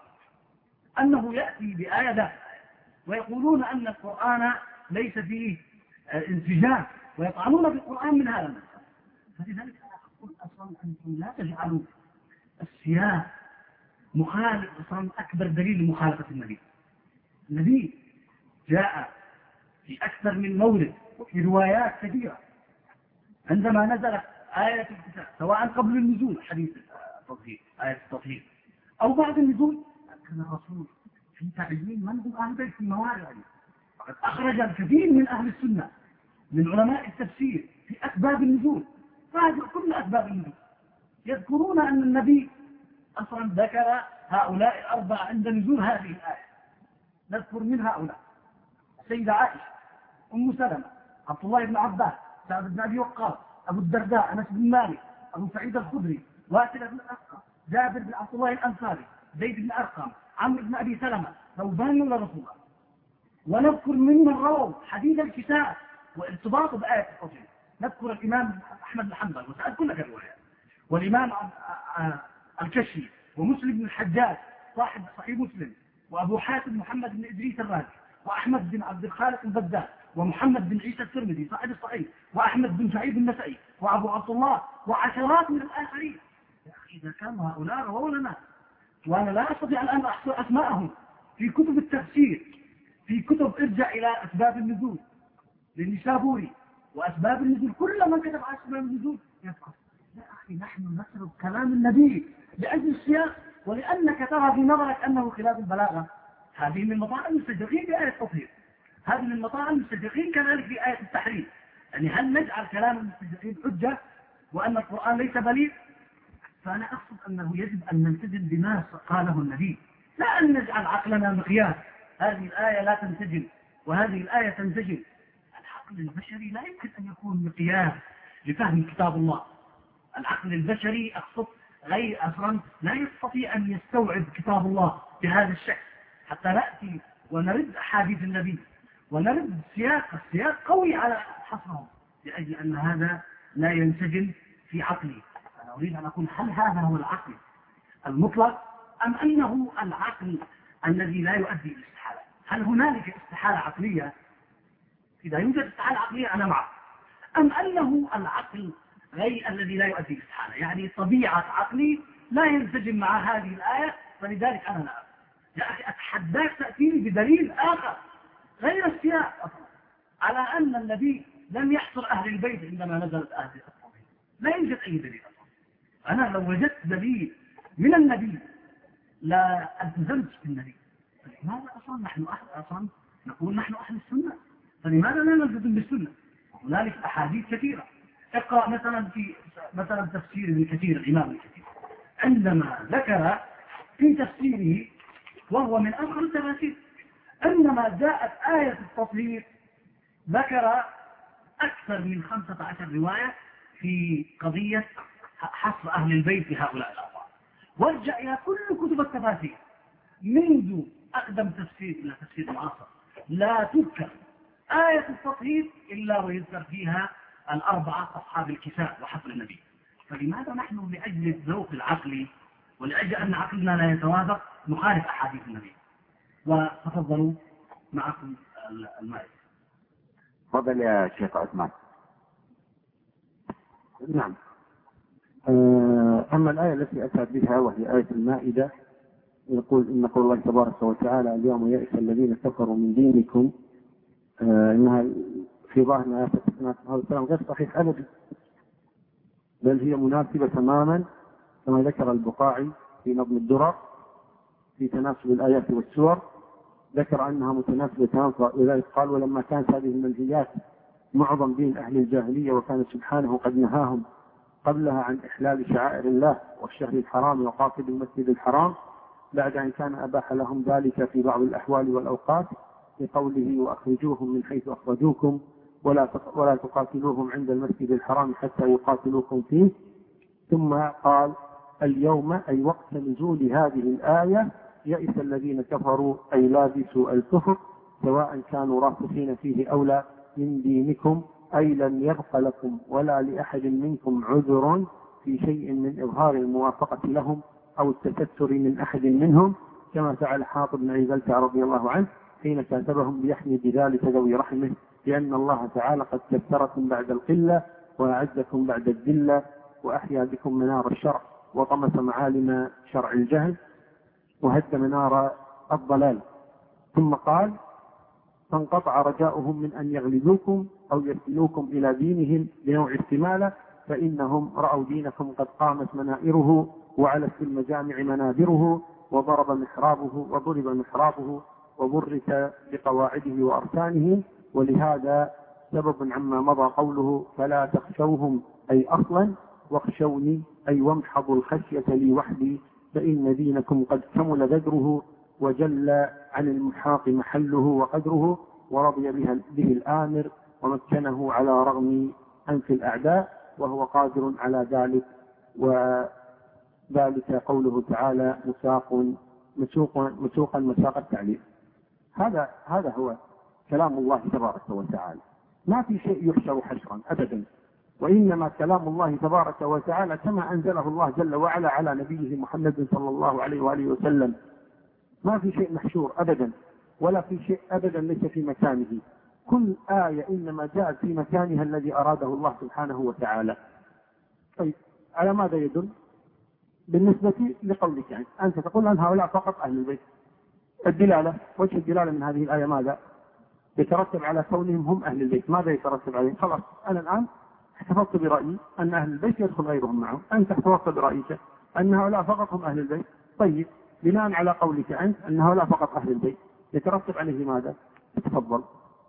أنه يأتي بآية داخل آية ويقولون أن القرآن ليس فيه انسجام ويطعنون بالقرآن من هذا المنطق. فلذلك أنا أقول أصلا أنتم لا تجعلوا السياق مخالف. أصلا أكبر دليل لمخالفة النبي. النبي جاء في أكثر من مورد وفي روايات كثيرة عندما نزلت آية الكتاب سواء قبل النزول حديث التطهير آية التطهير أو بعد النزول، كان الرسول في تعيين من هم أهل بيت في موارد. فقد أخرج الكثير من أهل السنة من علماء التفسير في أسباب النزول، فهذه كل أسباب النزول يذكرون أن النبي أصلا ذكر هؤلاء الأربعة عند نزول هذه الآية. نذكر من هؤلاء السيدة عائشة، أم سلمة، عبد الله بن عباس، سعد بن أبي وقاص، أبو الدرداء، أنس بن مالك، أبو سعيد الخدري، واسلة بن الأسقم، جابر بن عبد الله الأنصاري، زيد بن أرقم، عمرو بن أبي سلمة، ثوبان ولا رسول الله. ونذكر ممن رووا حديث الكتاب وارتباطه بآية التطهير. نذكر الإمام أحمد بن حنبل وسأل كل الروايات، والإمام الكشي، ومسلم بن الحجاج صاحب صحيح مسلم، وأبو حاتم محمد بن إدريس الرازي، وأحمد بن عبد الخالق البزار، ومحمد بن عيسى الترمذي صاحب الصحيح، وأحمد بن سعيد النسائي، وأبو عبد الله، وعشرات من الآخرين. يا أخي إذا كانوا هؤلاء رووا لنا، وأنا لا أستطيع الآن أحصر أسماءهم في كتب التفسير، في كتب ارجع إلى أسباب النزول، للنسابوري وأسباب النزول، كل من كتب عن أسباب النزول يذكر. يا أخي نحن نسرد كلام النبي لأجل السياق، ولأنك ترى في نظرك أنه خلاف البلاغة. هذه من مطاعم المستشرقين في آية التطهير، هذه من مطاعم المستشرقين كذلك في آية التحريم. يعني هل نجعل كلام المستشرقين حجة وأن القرآن ليس بليغ؟ فأنا أقصد أنه يجب أن نلتزم بما قاله النبي، لا أن نجعل عقلنا مقياس، هذه الآية لا تنسجم وهذه الآية تنسجم. العقل البشري لا يمكن أن يكون مقياس لفهم كتاب الله. العقل البشري أقصد غير أصلا لا يستطيع أن يستوعب كتاب الله بهذا الشكل، حتى نأتي ونرد أحاديث النبي ونرد السياق قوي على حصرهم، لأجل أن هذا لا ينسجم في عقلي. أنا أريد أن أقول هل هذا هو العقل المطلق أم أنه العقل الذي لا يؤدي إلى الاستحالة؟ هل هنالك استحالة عقلية؟ إذا يوجد استحالة عقلية أنا معه. أم أنه العقل غير الذي لا يؤدي إلى الاستحالة، يعني طبيعة عقلي لا ينسجم مع هذه الآية، فلذلك أنا لا أقول. يا أخي أتحداك تأتيني بدليل آخر غير السياق أصلا على أن النبي لم يحصر أهل البيت عندما نزلت أهل التطهير. لا يوجد أي دليل أصلا. أنا لو وجدت دليل من النبي لا التزمت بالنبي. فلماذا أصلا نحن أصلا نقول نحن أهل السنة؟ فلماذا لا نلتزم بالسنة؟ هنالك أحاديث كثيرة. اقرأ مثلا تفسير ابن كثير، الإمام ابن كثير عندما ذكر في تفسيره وهو من أصغر التفاسير عندما جاءت آية التطهير ذكر أكثر من 15 رواية في قضية حصر أهل البيت بهؤلاء الأطفال. وارجع إلى كل كتب التفاسير منذ أقدم تفسير إلى تفسير المعاصر لا تذكر آية التطهير إلا ويذكر فيها الأربعة أصحاب الكساء وحصر النبي. فلماذا نحن لأجل الذوق العقلي ولأجل أن عقلنا لا يتوافق نخالف أحاديث النبي؟ وتفضلوا معكم الماء. تفضل يا شيخ عثمان. نعم. أما الآية التي أتى بها وهي آية المائدة، يقول إن قول الله تبارك وتعالى اليوم يئس الذين كفروا من دينكم، إنها في ظاهر آية هذا الكلام غير صحيح أبدا، بل هي مناسبة تماما كما ذكر البقاعي في نظم الدرر في تناسب الآيات والسور، ذكر أنها متناسبة تماما. ولذلك قال ولما كانت هذه المنهيات معظم دين أهل الجاهلية وكان سبحانه قد نهاهم قبلها عن إحلال شعائر الله والشهر الحرام وقاصد المسجد الحرام، بعد أن كان أباح لهم ذلك في بعض الأحوال والأوقات بقوله وأخرجوهم من حيث أخرجوكم ولا تقاتلوهم عند المسجد الحرام حتى يقاتلوكم فيه. ثم قال اليوم أي وقت نزول هذه الآية يئس الذين كفروا أي لابسوا الكفر سواء كانوا راسخين فيه أو لا من دينكم، أي لم يبق لكم ولا لأحد منكم عذر في شيء من إظهار الموافقة لهم أو التستر من أحد منهم، كما فعل حاطب بن أبي بلتع رضي الله عنه حين كاتبهم ليحمي بذلك ذوي رحمه، لأن الله تعالى قد كثركم بعد القلة وأعزكم بعد الذلة وأحيا بكم منار الشرع وطمس معالم شرع الجهل وهد منار الضلال. ثم قال فانقطع رجاؤهم من أن يغلبوكم أو يرسلوكم إلى دينهم بنوع استمالة، فإنهم رأوا دينكم قد قامت منائره وعلت في المجامع منابره وضرب محرابه وبرك بقواعده وأركانه. ولهذا سبب عما مضى قوله فلا تخشوهم أي أصلا واخشوني أي وامحضوا الخشية لي وحدي، فإن دينكم قد كمل بدره وجل عن المحاط محله وقدره، ورضي به الآمر ومكنه على رغم أنف الأعداء وهو قادر على ذلك. وذلك قوله تعالى مسوقا مساق التعليم. هذا هو كلام الله تبارك وتعالى، ما في شيء يحشر حشرا أبدا، وإنما كلام الله تبارك وتعالى كما أنزله الله جل وعلا على نبيه محمد صلى الله عليه وآله وسلم، ما في شيء محشور أبدا ولا في شيء أبدا ليس في مكانه. كل آية إنما جاءت في مكانها الذي أراده الله سبحانه وتعالى. طيب على ماذا يدل؟ بالنسبة لقولك يعني أنت تقول أن هؤلاء فقط أهل البيت، الدلالة وجه الدلالة من هذه الآية ماذا؟ يترتب على كونهم هم أهل البيت. ماذا يترتب عليهم؟ خلاص أنا الآن احتفظت برأيي أن أهل البيت يدخل غيرهم معهم، أنت احتفظت برأيك أن هؤلاء فقط هم أهل البيت. طيب بناء على قولك أنت أن هؤلاء فقط أهل البيت يترتب عليه ماذا؟ تفضل.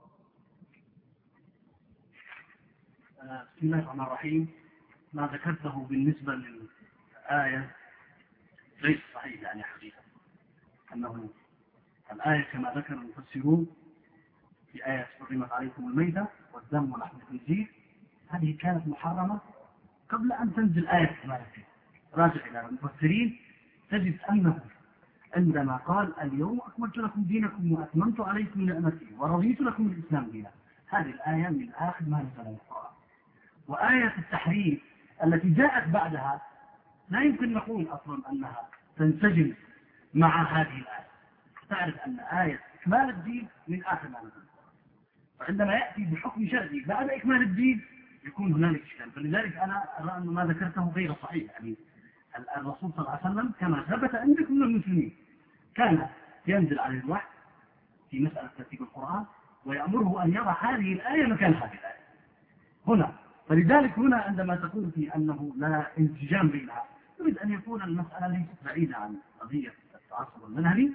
بسم الله الرحمن الرحيم. ما ذكرته بالنسبة للآية غير صحيح يعني حقيقة، أنه الآية كما ذكر المفسرون في آية حرمت عليكم الميتة والدم ولحم الخنزير، هذه كانت محرمة قبل أن تنزل آية مالكة. راجع إلى المفسرين تجد أنه عندما قال اليوم أكملت لكم دينكم وأتممت عليكم نعمتي ورضيت لكم الإسلام دينا، هذه الآية من آخر ما نزل من القرآن. وآية التحريم التي جاءت بعدها لا يمكن نقول أصلا أنها تنسجم مع هذه الآية. تعرف أن آية إكمال الدين من آخر ما نزل، فعندما يأتي بحكم شرعي بعد إكمال الدين يكون هنالك إشكال. فلذلك أنا أرى أن ما ذكرته غير صحيح. يعني الرسول صلى الله عليه وسلم كما ثبت عندكم من المسلمين كان ينزل عليه الوحي في مسألة ترتيب القرآن ويأمره أن يضع هذه الآية مكان هذه الآية هنا. فلذلك هنا عندما تقول في أنه لا انسجام بينها يريد أن يكون المسألة ليست بعيدة عن قضية التعصب المذهبي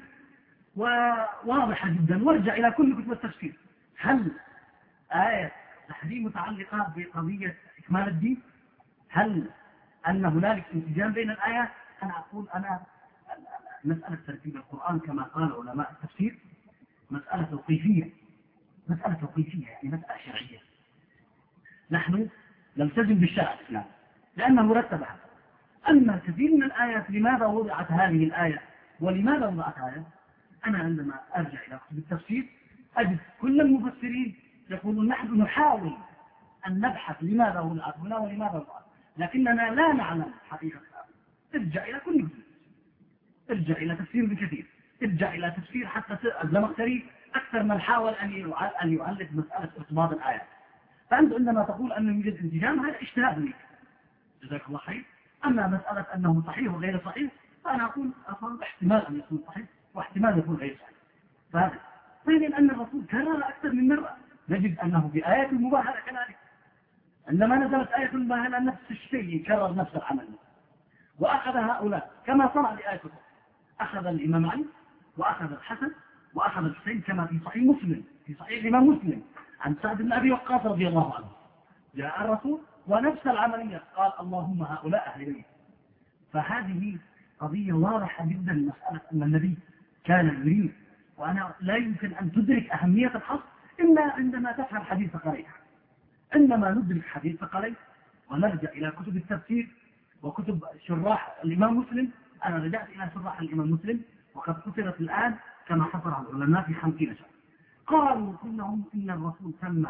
وواضحة جدا. وارجع إلى كل كتب التفسير، هل آية تحريم متعلقة بقضية إكمال الدين؟ هل أن هنالك انسجام بين الآيات؟ أنا أقول مسألة ترتيب القرآن كما قال علماء التفسير مسألة توقيفية، يعني مسألة شرعية. نحن نلتزم بالشرع الإسلامي لأنه مرتب هذا. أما كثير من الآيات لماذا وضعت هذه الآية ولماذا وضعت آية؟ أنا عندما أرجع إلى كتب التفسير أجد كل المفسرين يقولون نحن نحاول أن نبحث لماذا وضعت هنا ولماذا وضعت، لكننا لا نعلم حقيقة الأمر. ارجع إلى كل كتب، ارجع إلى تفسير ابن كثير، ارجع إلى تفسير حتى الزمخشري أكثر من حاول أن يعلق مسألة ارتباط الآيات. فأنت عندما تقول أنه يوجد انسجام هذا اجتهاد منك، جزاك الله خير. أما مسألة أنه صحيح وغير صحيح فأنا أقول أصلا احتمال أن يكون صحيح واحتمال يكون غير صحيح. فهذا ثانيا أن الرسول كرر أكثر من مرة، نجد أنه في آيات المباهلة كذلك عندما نزلت آية المباهلة نفس الشيء يكرر نفس العمل، وأخذ هؤلاء كما صنع بآية الكفر، أخذ الإمام علي وأخذ الحسن وأخذ الحسين كما في صحيح مسلم، في صحيح الإمام مسلم عن سعد بن أبي وقاص رضي الله عنه جاء الرسول ونفس العملية قال اللهم هؤلاء أهل بيتي. فهذه قضية واضحة جدا، مسألة أن النبي كان يريد، وأنا لا يمكن أن تدرك أهمية الحصر إلا عندما تفهم حديث ثقلين. عندما ندرك حديث ثقلين ونرجع إلى كتب التفسير وكتب شراح الإمام مسلم. أنا رجعت إلى شراح الإمام مسلم وقد كثرت الآن كما حصر العلماء في 50 شهر، قالوا كلهم إن الرسول سمى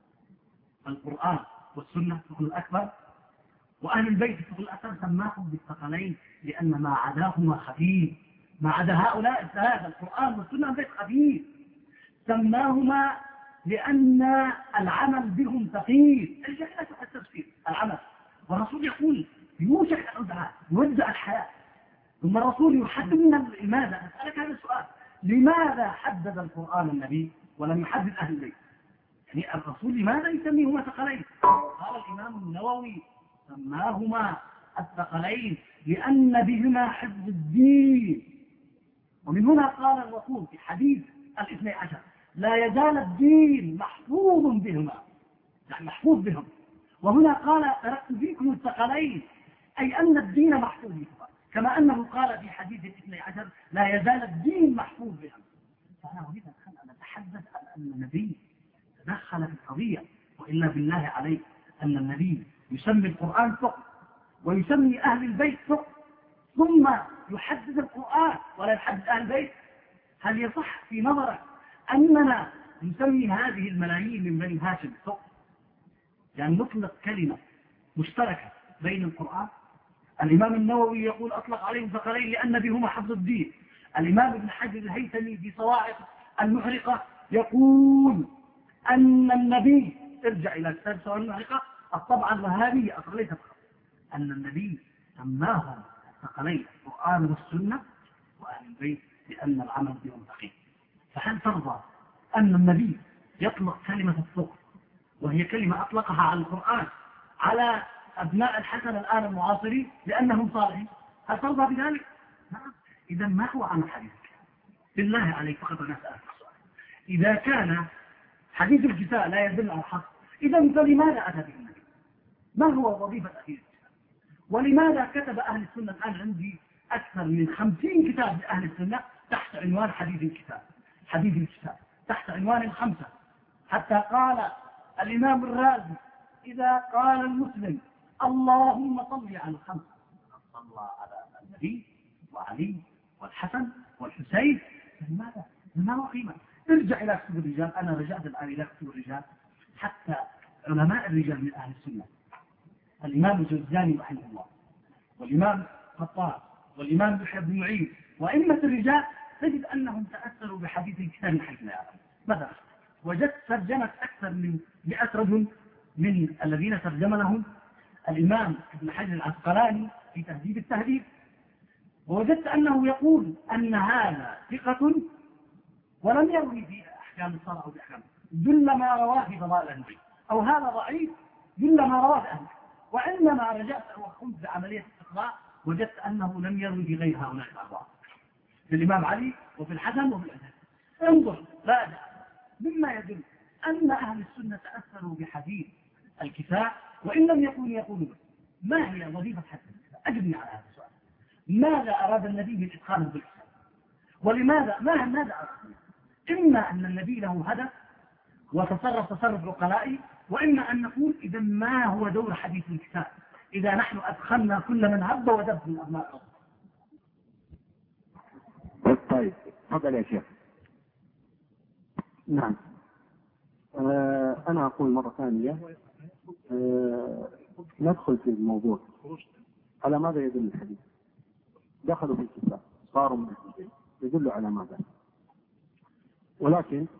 القرآن والسنة الثقل الأكبر وأهل البيت الثقل الأكبر سماهم بالثقلين لأن ما عداهما خفيف، ما عدا هؤلاء الثلاثة القرآن والسنة والبيت خفيف، سماهما لأن العمل بهم ثقيل. ارجع إلى التفسير العمل، والرسول يقول يوشك أن يودع الحياة، ثم الرسول يحددنا لماذا. أسألك هذا السؤال، لماذا حدد القرآن النبي ولم يحدد أهل البيت؟ يعني الرسول لماذا يسميهما ثقلين؟ قال الإمام النووي سماهما الثقلين لأن بهما حفظ الدين. ومن هنا قال الرسول في حديث 12 لا يزال الدين محفوظ بهما، يعني محفوظ بهم. وهنا قال تركت فيكم الثقلين أي أن الدين محفوظ بهما، كما أنه قال في حديث 12 لا يزال الدين محفوظ بهم. فأنا أريد أن أتحدث عن أن النبي تدخل في القضية، وإلا بالله عليك أن النبي يسمي القرآن ثقل ويسمي أهل البيت ثقل ثم يحدد القرآن ولا يحدد أهل البيت. هل يصح في نظرك أننا نسمي هذه الملايين من بني هاشم ثقل؟ يعني نطلق كلمة مشتركة بين القرآن. الإمام النووي يقول أطلق عليهم ثقلين لأن بهما حفظ الدين. الإمام ابن حجر الهيثمي في صواعق المحرقة يقول أن النبي، ارجع إلى كتاب صواعق المحرقة الطبعة الوهابية أصليت فقط، أن النبي سماهم الثقلين القرآن والسنة وأهل البيت لأن العمل بهم ثقيل. فهل ترضى أن النبي يطلق كلمة الثقل، وهي كلمة أطلقها على القرآن على أبناء الحسن الآن المعاصرين لأنهم صالحين، هل ترضى بذلك؟ نعم. إذا ما هو عمل حديث الكتاب؟ بالله عليك فقط أنا أسألك السؤال، إذا كان حديث الكتاب لا يدل على الحق، إذا فلماذا أتى به النبي؟ ما هو وظيفة حديث الكتاب؟ ولماذا كتب أهل السنة؟ الآن عندي أكثر من 50 كتاب لأهل السنة تحت عنوان حديث الكتاب، حديث الكتاب تحت عنوان الخمسة، حتى قال الإمام الرازي إذا قال المسلم اللهم صل على الخمسة صلى على النبي وعلي والحسن والحسين، لماذا؟ ما هو قيمة؟ ارجع إلى كتب الرجال، أنا رجعت الآن إلى كتب الرجال، حتى علماء الرجال من أهل السنة، الإمام الجوزجاني رحمه الله، والإمام الخطاب، والإمام يحيى بن معين، وأئمة الرجال، تجد أنهم تأثروا بحديث الكتاب من حيث لا يعلم. مثلا وجدت ترجمة أكثر من 100 رجل من الذين ترجم لهم الإمام ابن حجر العسقلاني في تهذيب التهذيب، ووجدت أنه يقول أن هذا ثقة ولم يروي في أحكام الصلاة أو بأحكام جل ما رواه في فضائل النبي، أو هذا ضعيف جل ما رواه أهله. وعندما رجعت وقمت بعملية استقراء وجدت أنه لم يروي في غير هؤلاء الأربعة، في الإمام علي وفي الحسن وفي الحسن. انظر، لا مما يدل أن أهل السنة تأثروا بحديث الكتاب وإن لم يكونوا يقولون. ما هي وظيفة حديث الكتاب؟ أجبني على هذا السؤال. ماذا أراد النبي من إتقانه بالكتاب؟ ولماذا ماذا أراد؟ إما أن النبي له هدف وتصرف تصرف عقلائي، وإما أن نقول إذا ما هو دور حديث الكتاب إذا نحن أدخلنا كل من هب ودب من أبناء الأرض. طيب تفضل يا شيخ. نعم. أنا أقول مرة ثانية، ندخل في الموضوع. على ماذا يدل الحديث؟ دخلوا في الكتاب، صاروا من الحديث، يدل على ماذا؟ ولكن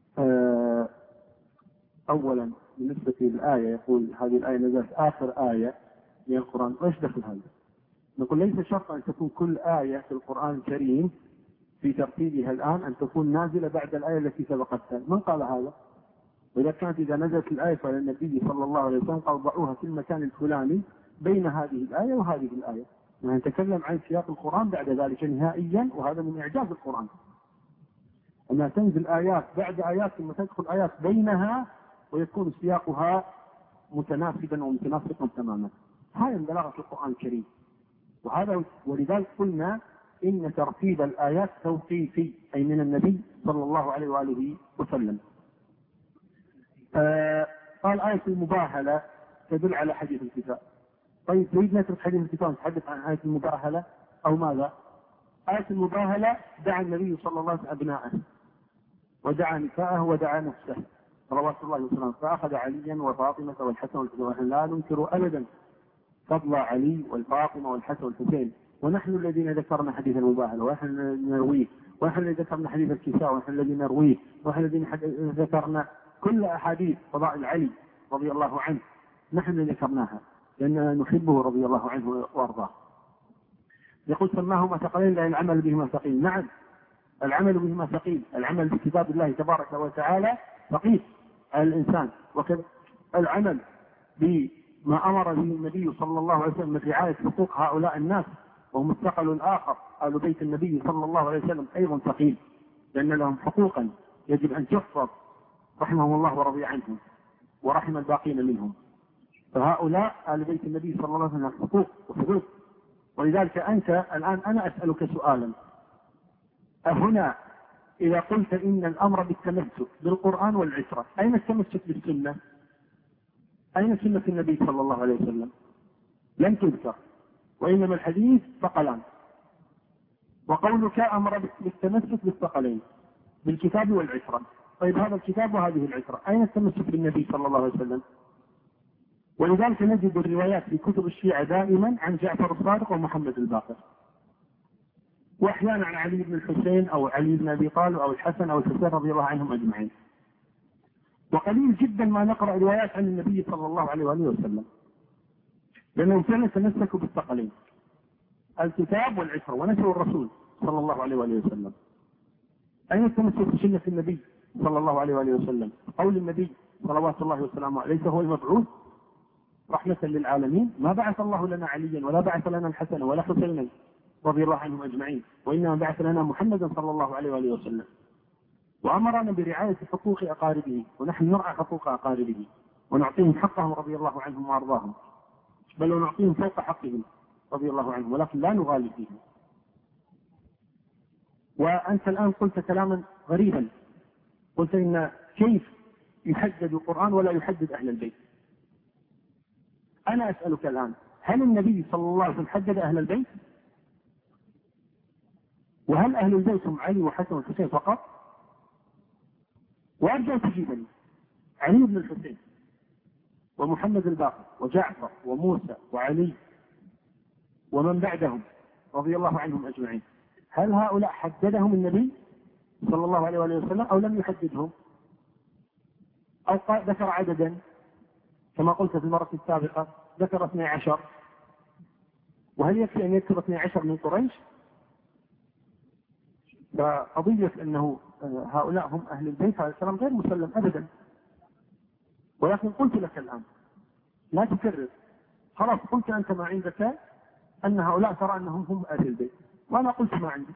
أولا بالنسبة للآية، يقول هذه الآية نزلت آخر آية من القرآن، وإيش دخل هذا؟ نقول ليس شرط أن تكون كل آية في القرآن الكريم في ترتيبها الآن أن تكون نازلة بعد الآية التي سبقتها. من قال هذا؟ وإذا كانت إذا نزلت الآية فإن النبي صلى الله عليه وسلم قال ضعوها في المكان الفلاني بين هذه الآية وهذه الآية. نتكلم عن سياق القرآن بعد ذلك نهائيا، وهذا من إعجاز القرآن، أنها تنزل آيات بعد آيات ثم تدخل آيات بينها ويكون سياقها متناسبا ومتناسقا تماما. هذا من بلاغة القرآن الكريم، وهذا ولذلك قلنا إن ترتيب الآيات توقيفي، أي من النبي صلى الله عليه وآله وسلم. قال آية المباهلة تدل على حديث الكتاب. طيب نريد نترك حديث الكتاب نتحدث عن آية المباهلة أو ماذا؟ آية المباهلة دعا النبي صلى الله عليه وسلم أبناءه ودعا نساءه ودعا نفسه صلوات الله وسلامه، فأخذ عليا وفاطمة والحسن والحسين، ونحن لا ننكر أبدا فضل علي والفاطمة والحسن والحسين، ونحن الذين ذكرنا حديث المباهلة ونحن نرويه، ونحن الذين ذكرنا حديث الكساء ونحن الذين نرويه، ونحن الذين ذكرنا كل أحاديث فضائل علي رضي الله عنه، نحن اللي ذكرناها لأننا نحبه رضي الله عنه وأرضاه. يقول سماهما ثقلين لأن العمل بهما ثقيل. نعم، العمل بهما ثقيل، العمل بكتاب الله تبارك وتعالى ثقيل على الإنسان، وكذا العمل بما أمر به النبي صلى الله عليه وسلم من رعاية حقوق هؤلاء الناس وهم الثقل الآخر آل بيت النبي صلى الله عليه وسلم أيضا ثقيل، لأن لهم حقوقا يجب أن تحفظ رحمهم الله ورضي عنهم ورحم الباقين منهم. فهؤلاء آل بيت النبي صلى الله عليه وسلم حقوق وحدود. ولذلك أنت الآن أنا أسألك سؤالا، أهنا إذا قلت إن الأمر بالتمسك بالقرآن والعشرة، أين التمسك بالسنة؟ أين سنة النبي صلى الله عليه وسلم؟ لم تذكر، وإنما الحديث ثقلان. وقولك أمر بالتمسك بالثقلين بالكتاب والعشرة. طيب هذا الكتاب وهذه العشرة أين التمسك بالنبي صلى الله عليه وسلم؟ ولذلك نجد الروايات في كتب الشيعة دائما عن جعفر الصادق ومحمد الباقر، وأحيانا عن علي بن الحسين أو علي بن أبي طالب أو الحسن أو الحسين رضي الله عنهم أجمعين. وقليل جدا ما نقرأ روايات عن النبي صلى الله عليه وآله وسلم، لأنهم فعلا تمسكوا بالثقلين الكتاب والعشرة ونشروا الرسول صلى الله عليه وآله وسلم. أين التمسك بسنة النبي صلى الله عليه وآله وسلم. قول النبي صلوات الله وسلامه عليه ليس هو المبعوث رحمة للعالمين؟ ما بعث الله لنا عليا ولا بعث لنا الحسن ولا حسينا رضي الله عنهم أجمعين، وإنما بعث لنا محمدا صلى الله عليه وآله وسلم، وأمرنا برعاية حقوق أقاربه، ونحن نرعى حقوق أقاربه ونعطيهم حقهم رضي الله عنهم وأرضاهم، بل ونعطيهم فوق حقهم رضي الله عنهم، ولكن لا نغالي فيهم. وأنت الآن قلت كلاما غريبا، قلت إن كيف يحدد القرآن ولا يحدد أهل البيت. أنا أسألك الآن، هل النبي صلى الله عليه وسلم حدد أهل البيت؟ وهل أهل البيت هم علي وحسن والحسين فقط؟ وأرجو تجيبني، علي بن الحسين ومحمد الباقر وجعفر وموسى وعلي ومن بعدهم رضي الله عنهم أجمعين، هل هؤلاء حددهم النبي صلى الله عليه وسلم أو لم يحددهم؟ أو ذكر عددا كما قلت في المرة السابقة، ذكر 12، وهل يكفي أن يذكر 12 من قريش؟ فقضية أنه هؤلاء هم أهل البيت عليه السلام غير مسلم أبدا. ولكن قلت لك الآن لا تكرر، خلاص قلت أنت ما عندك أن هؤلاء ترى أنهم هم أهل البيت، وأنا قلت ما عندي.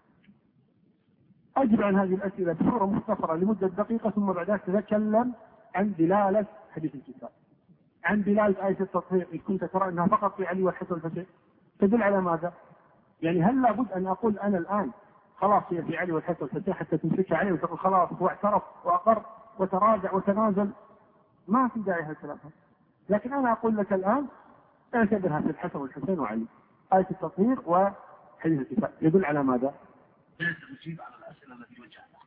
أجب عن هذه الأسئلة بصورة مختصرة لمدة دقيقة، ثم بعد ذلك تتكلم عن دلالة حديث الكتاب، عن دلالة آية التطهير إن كنت ترى أنها فقط في علي والحسن والحسين، تدل على ماذا؟ يعني هل لابد أن أقول أنا الآن خلاص هي في علي والحسن والحسين حتى تمسكها عليه وتقول خلاص هو اعترف وأقر وتراجع وتنازل؟ ما في داعي هالكلام. لكن أنا أقول لك الآن اعتبرها في الحسن والحسين وعلي، آية التطهير وحديث الكتاب، يدل على ماذا؟ أجيب على الأسئلة التي وجهتها.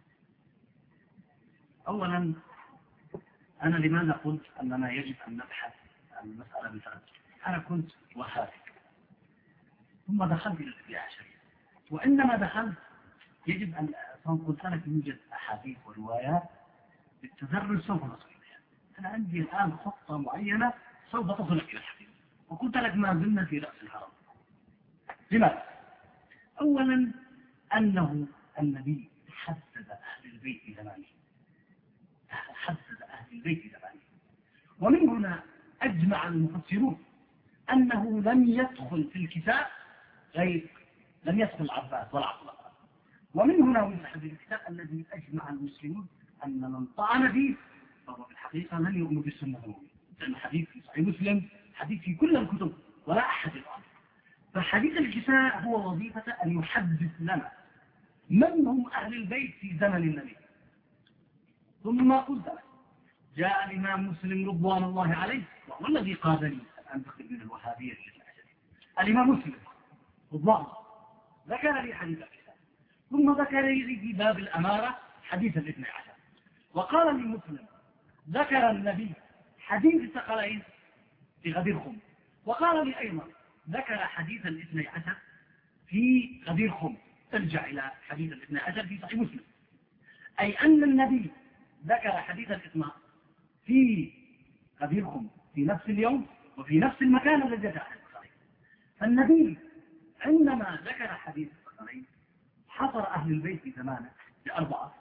أولا، أنا لماذا قلت أننا يجب أن نبحث عن المسألة بفرد؟ أنا كنت وهابي ثم دخلت إلى الاتباع الشرعي، وإنما دخلت يجب أن قلت لك يوجد أحاديث وروايات بالتدرج سوف نصل إليها. أنا عندي الآن خطة معينة سوف تصلك إلى الحديث، وقلت لك ما زلنا في رأس الهرم. لماذا؟ أولا أنه النبي حدد أهل البيت في زمانه، حدد أهل البيت في زمانه، ومن هنا أجمع المفسرون أنه لم يدخل في الكتاب غير لم يدخل العباس ولا عبد الله، ومن هنا وجد حديث الكتاب الذي أجمع المسلمون أن من طعن فيه فهو في الحقيقة لن يؤمن بالسنة النبوية، لأن حديث في صحيح مسلم، حديث في كل الكتب ولا أحد يطعن. فحديث الكتاب هو وظيفة أن يحدث لنا من هم أهل البيت في زمن النبي. ثم قلت لك جاء الإمام مسلم رضوان الله عليه، وهو الذي قادني أن أنتقل من الوهابية إلى الأشعرية. الإمام مسلم رضوان الله ذكر لي حديث الكتاب، ثم ذكر لي في باب الأمارة حديث الاثني عشر، وقال لي مسلم ذكر النبي حديث الثقلين في غدير خم، وقال لي أيضا ذكر حديث الاثني عشر في غدير خم. ترجع إلى حديث الاثني عشر في صحيح مسلم، أي أن النبي ذكر حديث الإثناء في غدير خم في نفس اليوم وفي نفس المكان الذي ذكر حديث الثقلين. فالنبي عندما ذكر حديث الثقلين حصر أهل البيت في زمانه بأربعة،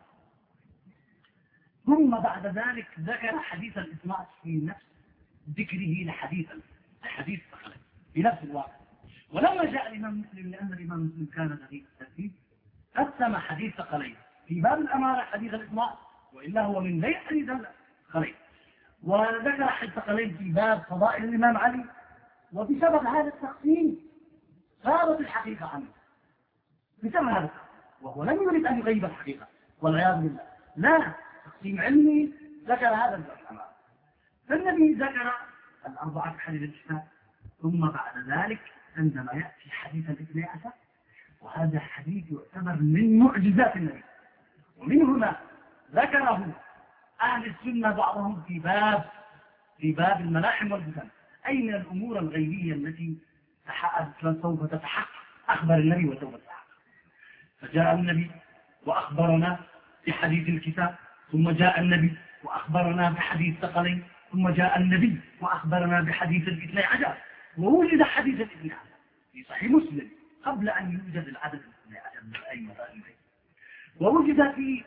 ثم بعد ذلك ذكر حديث الإثناء في نفس ذكره لحديث الثقلين في نفس الوقت. ولما جاء الإمام مسلم، لأن الإمام مسلم كان دقيق الترتيب، قسم حديث الثقلين في باب الأمارة حديث الإطلاق، وإلا هو من بيت حديث الثقلين، وذكر حديث الثقلين في باب فضائل الإمام علي. وبسبب هذا التقسيم غابت الحقيقة عنه، بسبب هذا، وهو لم يريد أن يغيب الحقيقة والعياذ بالله، لا، تقسيم علمي ذكر هذا الأمر. فالنبي ذكر الأربعة حديث الإسلام، ثم بعد ذلك عندما يأتي حديث الاثني عشر، وهذا حديث يعتبر من معجزات النبي، ومن هنا ذكره أهل السنة بعضهم في باب الملاحم والفتن، أي من الأمور الغيبية التي سوف تتحقق، أخبر النبي وسوف تتحقق. فجاء النبي وأخبرنا بحديث الكتاب، ثم جاء النبي وأخبرنا بحديث الثقلين، ثم جاء النبي وأخبرنا بحديث الاثني عشر، ووجد حديث الاثني عشر في صحيح مسلم قبل أن يوجد العدد الاثني عشر من الأئمة البيت، ووجد في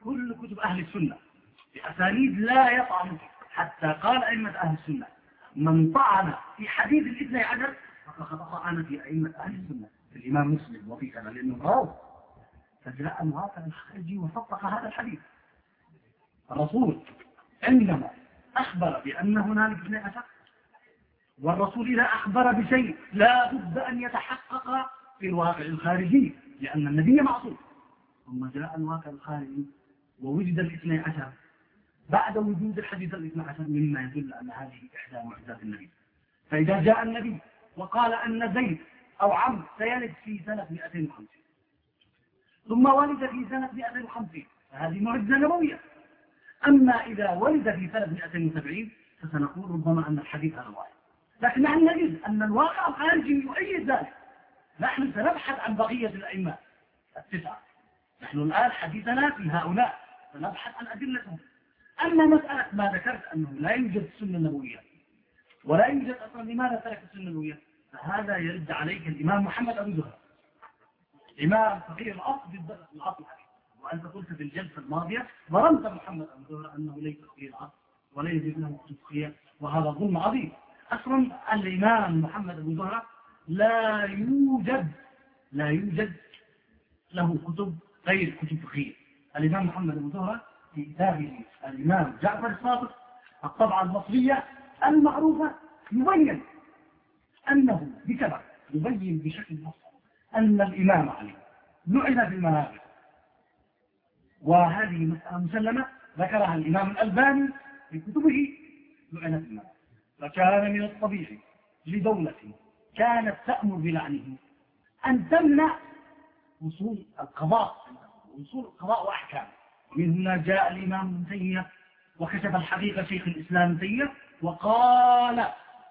كل كتب أهل السنة بأسانيد لا يطعن فيه، حتى قال أئمة أهل السنة من طعن في حديث الاثني عشر فقد طعن في أئمة أهل السنة، في الإمام مسلم وفي كذا، لأنه راوي. فجاء المواقع الخارجي وصدق هذا الحديث. الرسول عندما أخبر بأن هنالك اثني عشر، والرسول إذا أخبر بشيء لا بد أن يتحقق في الواقع الخارجي، لأن النبي معصوم. ثم جاء الواقع الخارجي ووجد الاثني عشر بعد وجود الحديث الاثني عشر، مما يدل أن هذه إحدى معجزات النبي. فإذا جاء النبي وقال أن زيد أو عمرو سيلد في سنة 250 ثم ولد في سنة 250 فهذه معجزة نبوية. أما إذا ولد في سنة 270 فسنقول ربما أن الحديث هذا واحد، لكن نحن نجد أن الواقع الخارجي يؤيد ذلك. نحن سنبحث عن بقية الأئمة التسعة، نحن الآن حديثنا في هؤلاء سنبحث عن أدلتهم. أما مسألة ما ذكرت أنه لا يوجد السنة النبوية ولا يوجد أصلا لماذا ترك السنة النبوية، فهذا يرد عليك الإمام محمد أبو زهرة، إمام فقيه الأصل بالضبط العصر الحديث. وأنت قلت في الجلسة الماضية ظلمت محمد أبو زهرة أنه ليس فقيه العصر ولا يوجد له كتب فقهية، وهذا ظلم عظيم. أصلا الإمام محمد أبو زهرة لا يوجد له كتب غير كتب فقهية. الإمام محمد أبو زهرة في كتابه الإمام جعفر الصادق الطبعة المصرية المعروفة يبين أنه بكبر يبين بشكل مفصل أن الإمام علي لعن في المنابر، وهذه مسألة مسلمة ذكرها الإمام الألباني في كتبه لعن في المنابر. فكان من الطبيعي لدولة كانت تأمر بلعنه أن تمنع وصول القضاء وأحكامه. ومن هنا جاء الإمام ابن تيمية وكتب الحقيقة شيخ الإسلام ابن تيمية وقال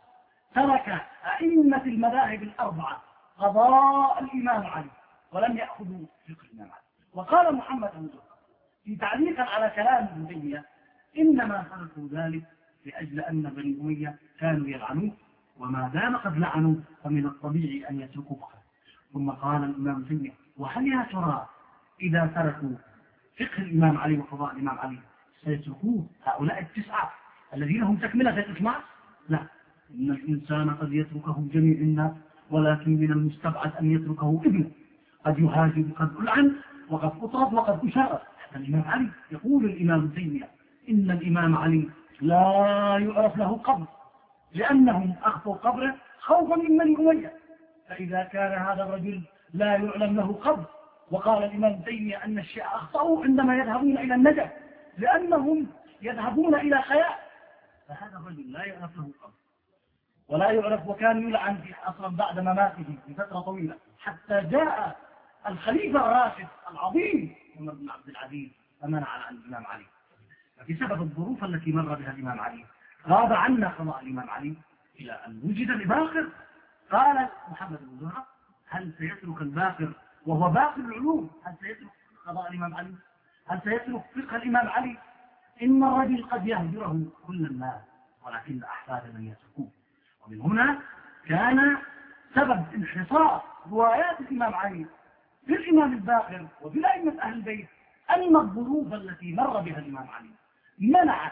ترك أئمة المذاهب الأربعة قضاء الإمام علي ولم يأخذوا فقه الإمام علي. وقال محمد بن زهرة في تعليقا على كلام ابن تيمية إنما تركوا ذلك لأجل أن بني أمية كانوا يلعنوه، وما دام قد لعنوا فمن الطبيعي أن يتركوا فقه. ثم قال الإمام ابن تيمية وهل يا ترى إذا تركوا فقه الإمام علي وقضاء الإمام علي سيتركوه هؤلاء التسعة الذين هم تكملة الإجماع؟ لا، إن الإنسان قد يتركه جميع الناس، ولكن من المستبعد أن يتركه ابنه، قد يهاجم قد ألعن وقد أطرد وقد أشار. حتى الإمام علي يقول الإمام ابن تيمية إن الإمام علي لا يعرف له قبر لأنهم أخفوا قبره خوفا من بني أمية. فإذا كان هذا الرجل لا يعلم له قبر، وقال الإمام ابن تيمية أن الشيعة أخطأوا عندما يذهبون إلى النجف لأنهم يذهبون إلى خيال، فهذا الرجل لا يعرف له قبر ولا يعرف، وكان يلعن في أصلا بعد مماته بفترة طويلة، حتى جاء الخليفة الراشد العظيم عمر بن عبد العزيز فمنع عن الإمام علي. فبسبب الظروف التي مر بها الإمام علي غاب عنا قضاء الإمام علي إلى أن وجد الباقر. قال محمد بن زهرة هل سيترك الباقر وهو باقر العلوم؟ هل سيترك قضاء الإمام علي؟ هل سيترك فقه الإمام علي؟ إن الرجل قد يهجره كل الناس ولكن أحفاد من يتركوه. ومن هنا كان سبب انحصار روايات الإمام علي في الإمام الباقر وفي أئمة أهل البيت أن الظروف التي مر بها الإمام علي منعت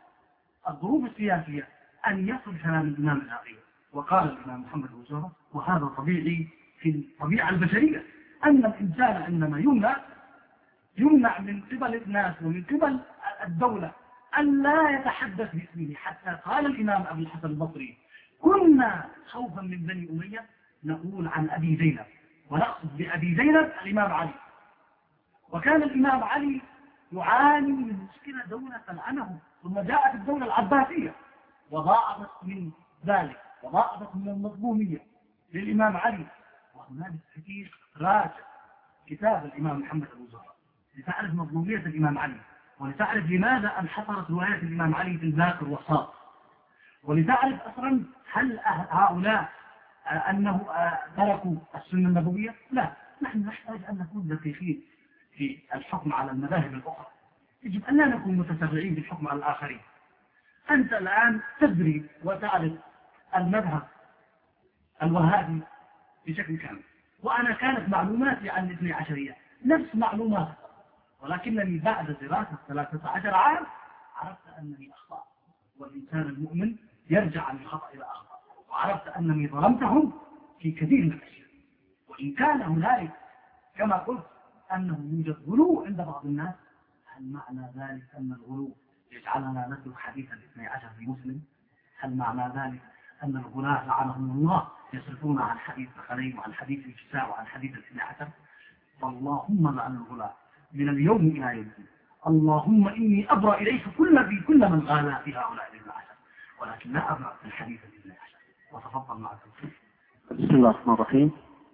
الظروف السياسية أن يصل كلام الإمام العقيل. وقال الإمام محمد بن زهرة وهذا طبيعي في الطبيعة البشرية أن الإنسان عندما يمنع من قبل الناس ومن قبل الدولة أن لا يتحدث باسمه. حتى قال الإمام أبو الحسن البصري كنا خوفا من بني أمية نقول عن أبي زينب، ونقصد بأبي زينب الإمام علي. وكان الإمام علي يعاني من مشكلة دولة تلعنه، ثم جاءت الدولة العباسية وضاعفت من ذلك وضاعفت من المظلومية للإمام علي. وهنالك كثير راجع كتاب الإمام محمد بن زهرة لتعرف مظلومية الإمام علي، ولتعرف لماذا انحصرت روايات الإمام علي في الباقر والصاد، ولتعرف أصلا هل هؤلاء أنه تركوا السنة النبوية؟ لا، نحن نحتاج أن نكون دقيقين في الحكم على المذاهب الأخرى. يجب أن لا نكون متسرعين بالحكم على الآخرين. أنت الآن تدري وتعرف المذهب الوهابي بشكل كامل، وأنا كانت معلوماتي عن الاثني عشرية نفس معلوماتك، ولكنني بعد دراسة 13 عام عرفت أنني أخطأت، والإنسان المؤمن يرجع عن الخطأ إلى أخطأ، وعرفت أنني ظلمتهم في كثير من الأشياء. وإن كان هنالك كما قلت أنه يوجد غلو عند بعض الناس، هل معنى ذلك أن الغلو يجعلنا نترك حديث الاثني عشر في مسلم؟ هل معنى ذلك أن الغلاة لعنهم الله يصرفون عن حديث الخليل وعن حديث الكساء وعن حديث الاثني عشر؟ فاللهم لعن الغلاة من اليوم إلى يوم الدين. اللهم إني أبرأ إليك كل من غالى في هؤلاء الاثني عشر، ولكن لا أبرأ في الحديث الاثني عشر. وتفضل معك. بسم الله الرحمن الرحيم.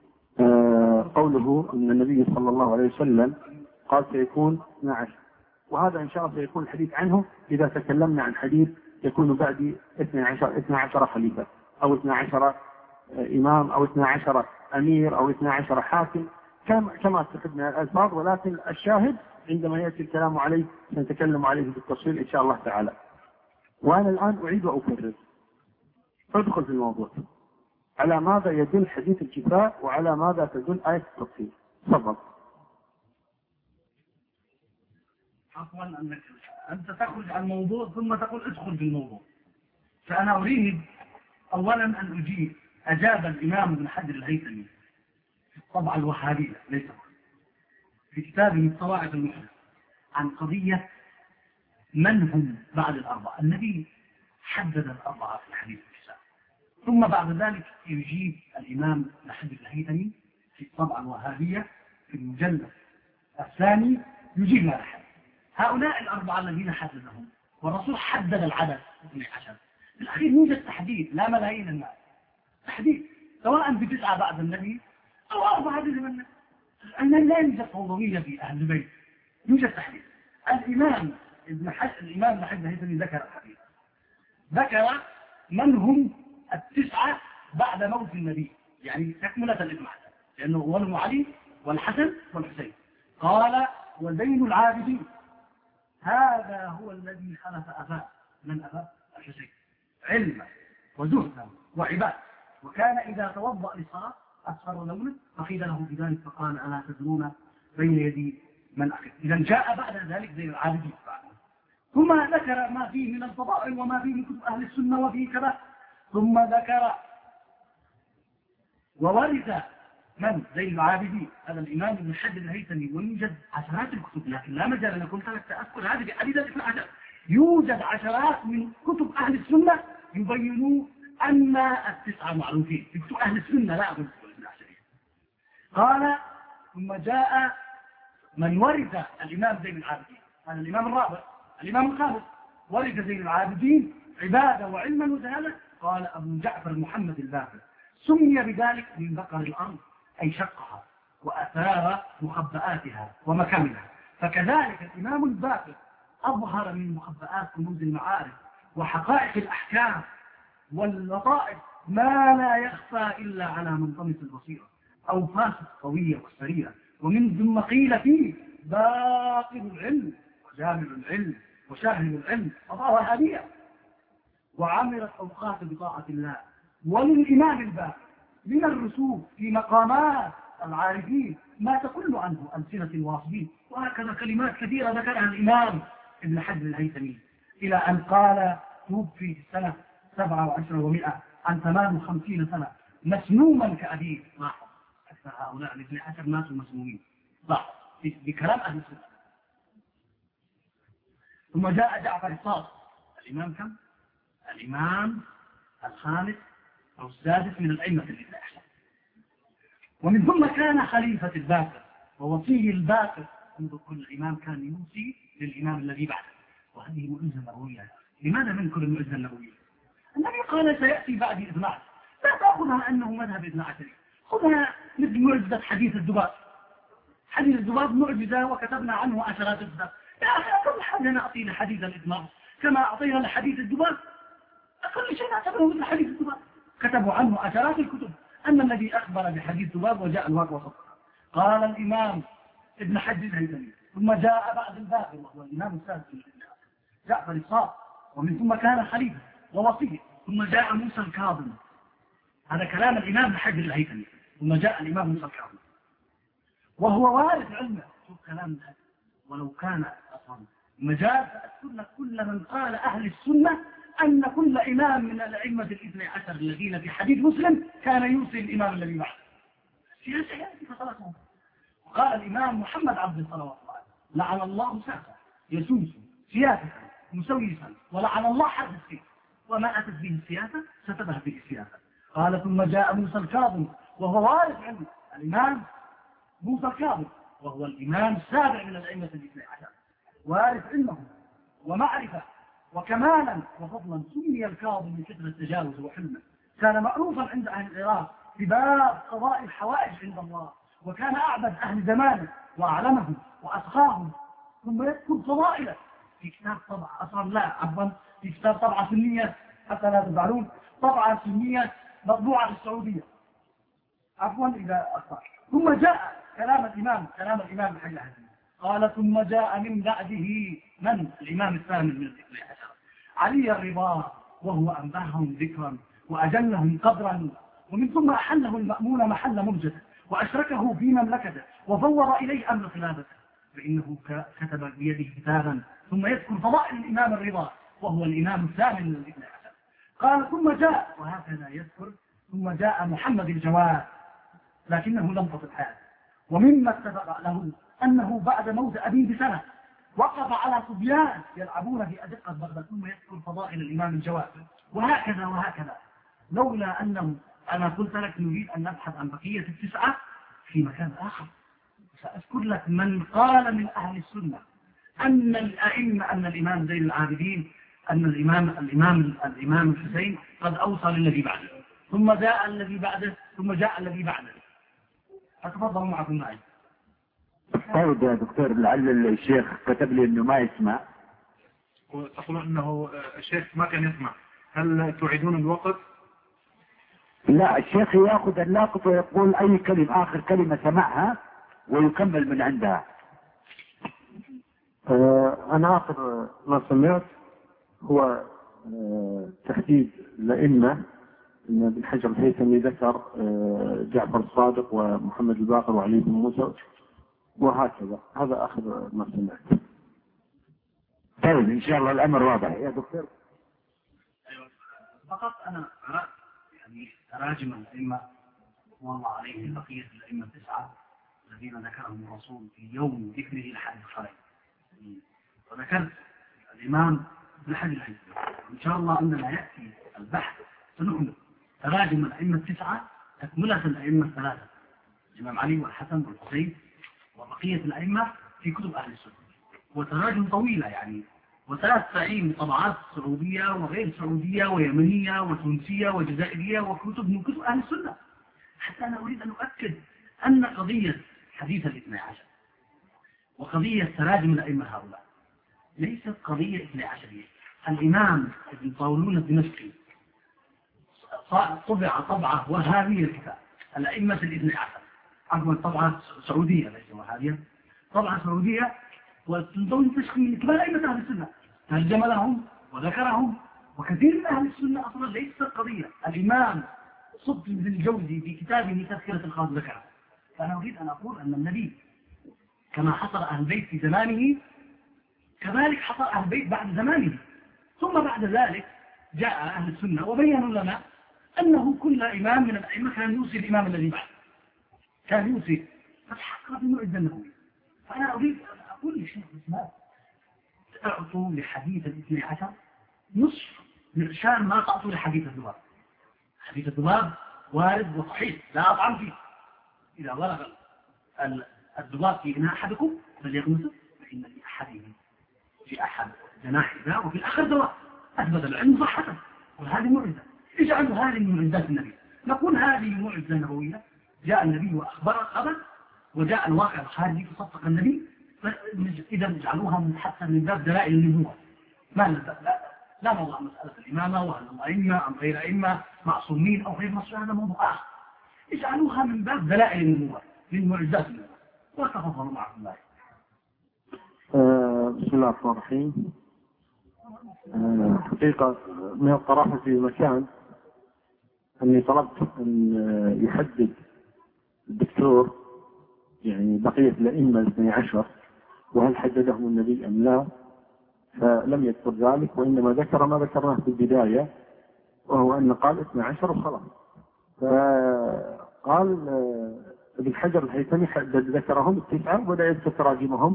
قوله أن النبي صلى الله عليه وسلم قال سيكون 12، وهذا إن شاء الله سيكون الحديث عنه إذا تكلمنا عن حديث يكون بعد 12 خليفة أو 12 إمام أو 12 أمير أو 12 حاكم كما استفدنا الألفاظ، ولكن الشاهد عندما يأتي الكلام عليه سنتكلم عليه بالتفصيل إن شاء الله تعالى. وأنا الآن أعيد وأكرر، أدخل في الموضوع. على ماذا يدل حديث الكفاء وعلى ماذا تدل آية التفصيل؟ تفضل. عفوا أنت تخرج عن الموضوع ثم تقول ادخل في الموضوع. فأنا أريد أولا أن أجاب الإمام ابن حجر الهيثمي في الطبعة الوهابية ليس في كتابه الصواعق المحرقة عن قضية من هم بعد الأربعة. النبي حدد الأربعة في الحديث الكساء، ثم بعد ذلك يجيب الإمام ابن حجر الهيثمي في الطبعة الوهابية في المجلد الثاني يجيب هذا الحديث. هؤلاء الأربعة الذين حددهم والرسول حدد العدد 12، في الأخير يوجد تحديد لا ملايين الناس، تحديد سواء ب9 بعد النبي أو 4 بعد النبي. أن لا يوجد فوضوية في أهل البيت، يوجد تحديد. الإمام ابن حجر الهيثمي ذكر الحديث، ذكر من هم 9 بعد موت النبي، يعني تكملة ال12، لأنه ولهم علي والحسن والحسين. قال وزين العابدين هذا هو الذي خلف أباه، من أباه؟ الحسين، علما وزهدا وعبادة، وكان إذا توضأ للصلاة أصفر لونه فقيل له بذلك فقال ألا تدرون بين يدي من أخذ. إذا جاء بعد ذلك زين العابدين بعد. ثم ذكر ما فيه من الفضائل وما فيه من كتب أهل السنة وفيه كذا، ثم ذكر وورث من زين العابدين هذا الإمام ابن حجر الهيثمي، ويوجد عشرات الكتب، لكن لا مجال أن أقول لك تأكل هذه بعديدة 12. يوجد عشرات من كتب أهل السنة يبينون أن 9 معروفين في كتب أهل السنة، لا أقول لكم 12. قال ثم جاء من ورث الإمام زين العابدين هذا الإمام الرابع، الإمام الخامس، ورث زين العابدين عبادة وعلما وزهادا. قال أبو جعفر محمد الباقر سمي بذلك من بقر الأرض، أي شقها وأثار مخبئاتها ومكامنها. فكذلك الإمام الباقر أظهر من مخبئات كنوز المعارف وحقائق الأحكام واللطائف ما لا يخفى إلا على منطمس البصيرة أو فاس القوية والسريرة. ومن ثم قيل فيه باقر العلم وجامع العلم وشاهد العلم قضاء هدية، وعمرت أوقات بطاعة الله. وللإمام الباقر من الرسوم في مقامات العارفين ما تقل عنه ألسنة الواصفين. وهكذا كلمات كثيرة ذكرها الإمام ابن حجر الهيثمي إلى أن قال توفي في السنة 27 و100 عن 58 سنة مسموما كأبيه. لاحظ أكثر هؤلاء ال 12 ناس مسمومين، لاحظ بكلام أهل السنة. ثم جاء جعفر الصادق الإمام كم؟ الإمام الخامس أو السادس من الأئمة ال12. ومن ثم كان خليفة الباقر ووصي الباقر، منذ كل إمام كان يوصي للإمام الذي بعده، وهذه معجزة نبوية. لماذا ننكر المعجزة النبوية؟ النبي قال سيأتي بعد 12، لا تأخذها أنه مذهب 12، خذها مثل معجزة حديث الذباب. حديث الذباب معجزة وكتبنا عنه عشرات الذباب. يا أخي أقل حاجة نعطي لحديث الإطلاق كما أعطينا لحديث الذباب، أقل شيء نعتبره مثل حديث الذباب. كتبوا عنه عشرات الكتب أن الذي أخبر بحديث ذباب وجاء الواقع وصدقه. قال الإمام ابن حجر الهيثمي ثم جاء بعد الباقر وهو الإمام السادس جعفر الصادق، ومن ثم كان خليفة ووصي، ثم جاء موسى الكاظم. هذا كلام الإمام ابن حجر الهيثمي. ثم جاء الإمام موسى الكاظم وهو وارث علمه، شوف كلام الحج، ولو كان أصلا مجاز أذكر لك كل من قال أهل السنة أن كل إمام من الأئمة الاثني عشر الذين في حديث مسلم كان يوصي الإمام الذي بعده. سياسة يأتي فصلتهم. وقال الإمام محمد عبد الصلوات لعن الله ساسا يسوس سياسة مسوسا ولعن الله حرب السيف وما أتت به السياسة ستذهب به السياسة. قال ثم جاء موسى الكاظم وهو وارث عنه الإمام موسى الكاظم وهو الإمام السابع من الأئمة الاثني عشر وارث علمه ومعرفة وكمالا وفضلا. سمي الكاظم من كثرة التجاوز وحلمه. كان معروفا عند أهل العراق في باب قضاء الحوائج عند الله وكان أعبد أهل زمانه وأعلمهم وأتقاهم. ثم يذكر فضائله في كتاب طبعة أصلا لا عفوا في كتاب طبعة سنية حتى لا تزعلون طبعة سنية مطبوعة في السعودية عفوا إذا أخطأ. ثم جاء كلام الإمام الحي الحديث قال ثم جاء من بعده من الإمام الثامن من الاثني عشر علي الرضا وهو أنبههم ذكرا وأجلهم قدرا ومن ثم أحله المأمون محل مرجته وأشركه في مملكته وفور إليه أمر خلافته فإنه كتب بيده كتابا. ثم يذكر فضائل الإمام الرضا وهو الإمام الثامن من الاثني عشر. قال ثم جاء وهكذا يذكر ثم جاء محمد الجواد لكنه لم تطل حياته. ومما اتفق له أنه بعد موت أبيه بسنة وقف على صبيان يلعبون في أدقة بغداد. ثم يذكر فضائل الإمام الجواد وهكذا لولا أنه أنا قلت لك نريد أن نبحث عن بقية التسعة في مكان آخر. سأذكر لك من قال من أهل السنة أن الأئمة أن الإمام زين العابدين أن الإمام الحسين قد أوصى للذي بعده ثم جاء الذي بعده ثم جاء الذي بعده. أتفضل معكم معي. طيب يا دكتور لعل الشيخ كتب لي انه ما يسمع وتقول انه الشيخ ما كان يسمع. هل تعيدون الوقت؟ لا الشيخ ياخذ اللاقط ويقول اي كلمة اخر كلمة سمعها ويكمل من عندها. انا اخر ما سمعت هو تحديد الائمة ان ابن حجر الهيثمي ذكر جعفر الصادق ومحمد الباقر وعلي بن موسى وهكذا. هذا آخر ما سمعت. طيب إن شاء الله الأمر واضح يا دكتور. أيوة. فقط أنا قرأت يعني تراجم الأئمة والله عليه بقية الأئمة التسعة الذين ذكرهم الرسول في يوم ذكره الحديث الصحيح. وذكرت الإمام بالحديث الحديث إن شاء الله أننا يأتي البحث سنكمل تراجم الأئمة التسعة تكملة الأئمة الثلاثة الإمام علي والحسن والحسين وبقية الأئمة في كتب أهل السنة وتراجم طويلة يعني و93 طبعات سعودية وغير سعودية ويمنية وتونسية وجزائرية وكتب من كتب أهل السنة. حتى أنا أريد أن أؤكد أن قضية حديث الاثني عشر وقضية تراجم الأئمة هؤلاء ليست قضية اثني عشرية. الإمام ابن طولون الدمشقي طبع طبعة وهابية الكتاب الأئمة الاثني عشر عفوا طبعة سعودية ليس وهابية طبعة سعودية وتنضم تشكيل كبار أئمة أهل السنة ترجم لهم وذكرهم وكثير من أهل السنة أصلا ليست قضية. الإمام صدق بن الجوزي في كتابه تذكرة الخاص ذكره. فأنا أريد أن أقول أن النبي كما حصل أهل البيت في زمانه كذلك حصل أهل البيت بعد زمانه. ثم بعد ذلك جاء أهل السنة وبينوا لنا أنه كل إمام من الأئمة كان يوصي الإمام الذي بعده كان يوصي فتحقق في المعدة النبوية. فأنا أريد أن أقول للشيخ الإسلام أعطوا لحديث الاثني عشر نصف عشان ما تعطوا لحديث الذباب. حديث الذباب وارد وصحيح لا أطعم فيه. إذا ولغ الذباب في إناء أحدكم فليغمسه فإن لأحدهم في أحد جناح ذا وفي الآخر دواء أثبت العلم صحته. وهذه معجزة. اجعلوا هذه من معجزات النبي. نقول هذه معجزة نبوية جاء النبي وأخبر الخبر وجاء الواقع الخارجي فصدق النبي. إذا اجعلوها من حتى من باب دلائل النبوة. لا موضوع مسألة الإمامة وهل الأئمة أم غير أئمة معصومين أو غير معصومين هذا موضوع آخر. اجعلوها من باب دلائل النبوة من معجزات النبوة. وتفضلوا معكم الله. بسم الله الرحمن الرحيم. حقيقة من الصراحة في مكان أني طلبت أن يحدد الدكتور يعني بقية الأئمة الاثني عشر وهل حددهم النبي أم لا، فلم يذكر ذلك، وإنما ذكر ما ذكرناه في البداية، وهو أن قال 12 وخلاص. فقال ابن حجر الهيثمي ذكرهم 9 وبدأ يذكر تراجمهم،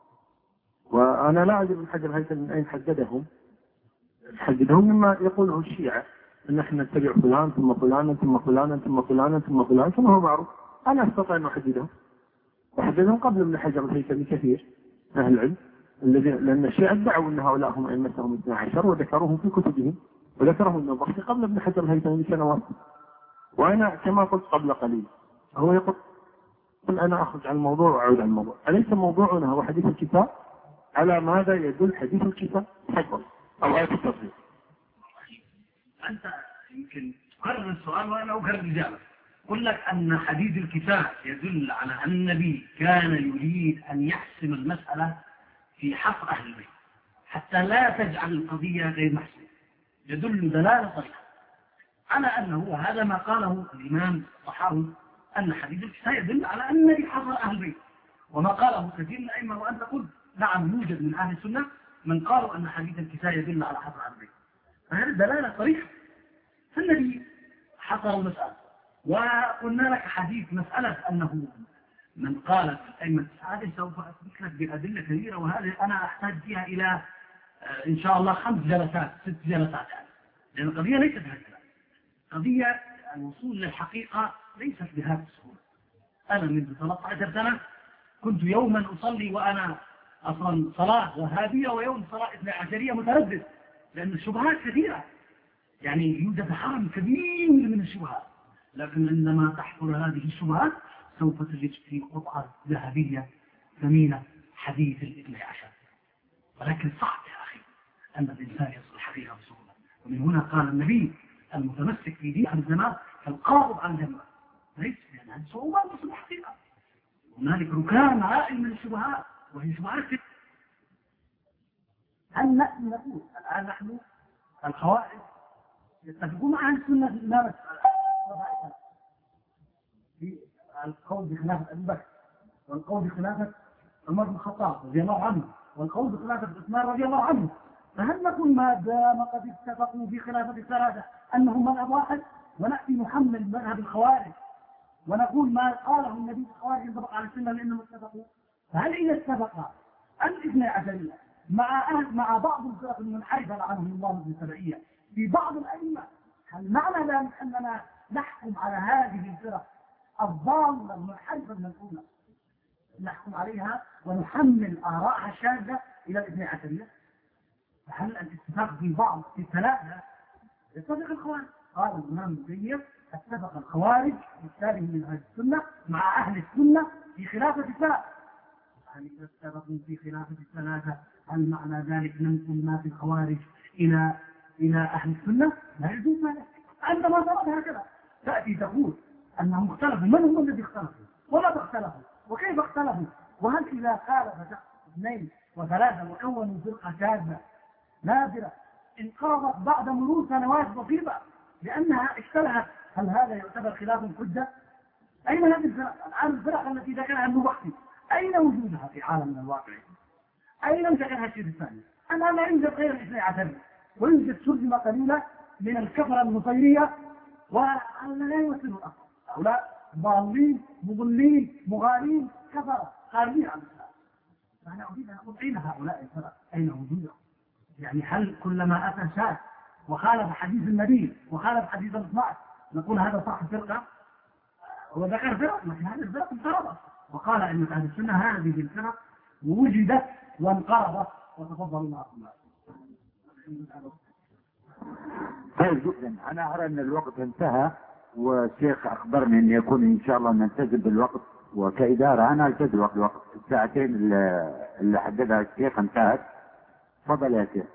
وأنا لا أدري ابن حجر الهيثمي من أين حددهم. حددهم مما يقوله الشيعة، أن احنا نتبع فلان ثم فلان ثم فلان ثم فلان ثم فلان ثم هو معروف. أنا أستطيع أن أحددهم، وحددهم قبل ابن حجر الهيثمي كثير أهل العلم، لأن الشيعة ادعوا أن هؤلاء هم أئمتهم 12 وذكروهم في كتبهم، وذكرهم ابن الضحي قبل ابن حجر الهيثمي بسنوات. وأنا كما قلت قبل قليل، هو يقول أنا أخرج عن الموضوع وأعود عن الموضوع. أليس موضوعنا هو حديث الكتاب؟ على ماذا يدل حديث الكتاب؟ تفضل. أو آية التصريف. أنت يمكن تكرر السؤال وأنا أكرر الإجابة. قل لك أن حديث الكتاب يدل على أن النبي كان يريد أن يحسم المسألة في حق أهل البيت حتى لا تجعل القضية غير محسومة، يدل دلالة صريحة على أنه، وهذا ما قاله الإمام الطحاوي، أن حديث الكتاب يدل على أن النبي حضر أهل البيت، وما قاله كثير من الأئمة. وأنت قلت نعم يوجد من أهل السنة من قالوا أن حديث الكتاب يدل على حضر أهل البيت، فهذه دلالة صريحة. فالنبي حضر المسألة. وقلنا لك حديث مسألة أنه من قال في الأئمة هذه سوف أثبت لك بأدلة كثيرة، وهذه أنا أحتاج فيها إلى إن شاء الله 5 جلسات 6 جلسات يعني. لأن القضية ليست هكذا، قضية الوصول للحقيقة ليست بهذه السهولة. أنا منذ 13 سنة كنت يوما أصلي وأنا أصلا صلاة وهابية، ويوم صلاة 12 متردد، لأن الشبهات كثيرة، يعني يوجد حرم كبير من الشبهات. لكن عندما تحصل هذه الشبهات سوف تجد في قطعة ذهبية ثمينة حديث 12. ولكن صعب يا أخي أن الإنسان يصل الحقيقة بسهولة. ومن هنا قال النبي المتمسك في دين الزمان كالقابض عن جمرة، ليس يعني عن صعوبات وصل الحقيقة. هنالك ركام عائل من الشبهات، وهي شبهات. هل نقول الآن نحن الخوارج يتفقون مع أهل السنة في الإمامة في القول بخلافة أبي بكر، والقول بخلافة عمر بن الخطاب رضي الله عنه، والقول بخلافة عثمان رضي الله عنه، فهل نقول ما دام قد اتفقوا في خلافة الثلاثة أنهم مذهب واحد، ونأتي نحمل مذهب الخوارج ونقول ما قاله النبي الخوارج ينطبق على السنة لأنهم اتفقوا؟ فهل إذا اتفق الاثني عشرية مع بعض الفرق المنحرفة لعنهم الله من السبعية في بعض الأئمة، هل معنى ذلك أننا نحكم على هذه الفرق الضالة المنحرفة المنقولة نحكم عليها ونحمل آراءها الشاذة إلى الاثني عشرية؟ فهل الاتفاق في بعض في ثلاثة يتفق الخوارج؟ قال الإمام ابن تيمية اتفق الخوارج بالتالي من أهل السنة مع أهل السنة في خلافة الثلاثة. هل اتفقوا في خلافة الثلاثة هل معنى ذلك ننقل ما في الخوارج إلى أهل السنة؟ لا يجوز ذلك. عندما صارت هكذا تأتي تقول أنهم اختلفوا، من هم الذي اختلفوا؟ وماذا اختلفوا؟ وكيف اختلفوا؟ وهل إذا خالف شخص 2 و3 وكونوا فرقة شاذة نادرة انقرضت بعد مرور سنوات بسيطة لأنها اختلفت، هل هذا يعتبر خلاف حجة؟ أين هذه الفرق؟ الآن الفرق التي ذكرها ابن بختي أين وجودها في عالمنا الواقعي؟ أين ذكرها الشيء الثاني؟ الآن لا يوجد غير الاثني عشر، ويوجد ترجمة قليلة من الكفرة النصيرية، وهذا لا يمثل الأصل. هؤلاء ضالين مضلين مغالين كفرة خارجين عن الإسلام. فأنا أريد أن أقول أين هؤلاء الفرق؟ أين وجودهم؟ يعني هل كلما أتى شاذ وخالف حديث النبي وخالف حديث الإسماعيل نقول هذا صح فرقة؟ هو ذكر فرق، لكن هذه الفرق انقرضت، وقال إن أهل السنة هذه الفرق وجدت وانقرضت. وتفضل معكم. طيب جدا، أنا أرى أن الوقت انتهى، والشيخ أخبرني أن يكون إن شاء الله نلتزم بالوقت، وكإدارة أنا ألتزم بالوقت. الساعتين اللي حددها الشيخ انتهت. تفضل يا شيخ.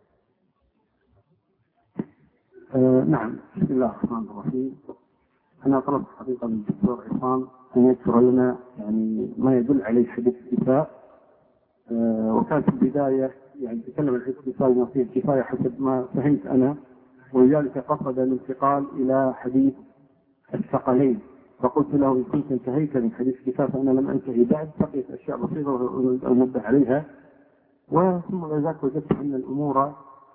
نعم، بسم الله الرحمن الرحيم. أنا طلبت حقيقة من الدكتور عصام أن يذكر لنا يعني ما يدل عليه حديث الكفاية، وكان في البداية يعني تكلم عن حديث الكفاية نصير الكفاية حسب ما فهمت أنا، ولذلك قصد الانتقال إلى حديث الثقلين فقلت له إن كنت انتهيت من حديث الكفاء فأنا لم أنتهي بعد، بقيت أشياء بسيطة وأريد أن أنبه عليها. وثم ذاك وجدت أن الأمور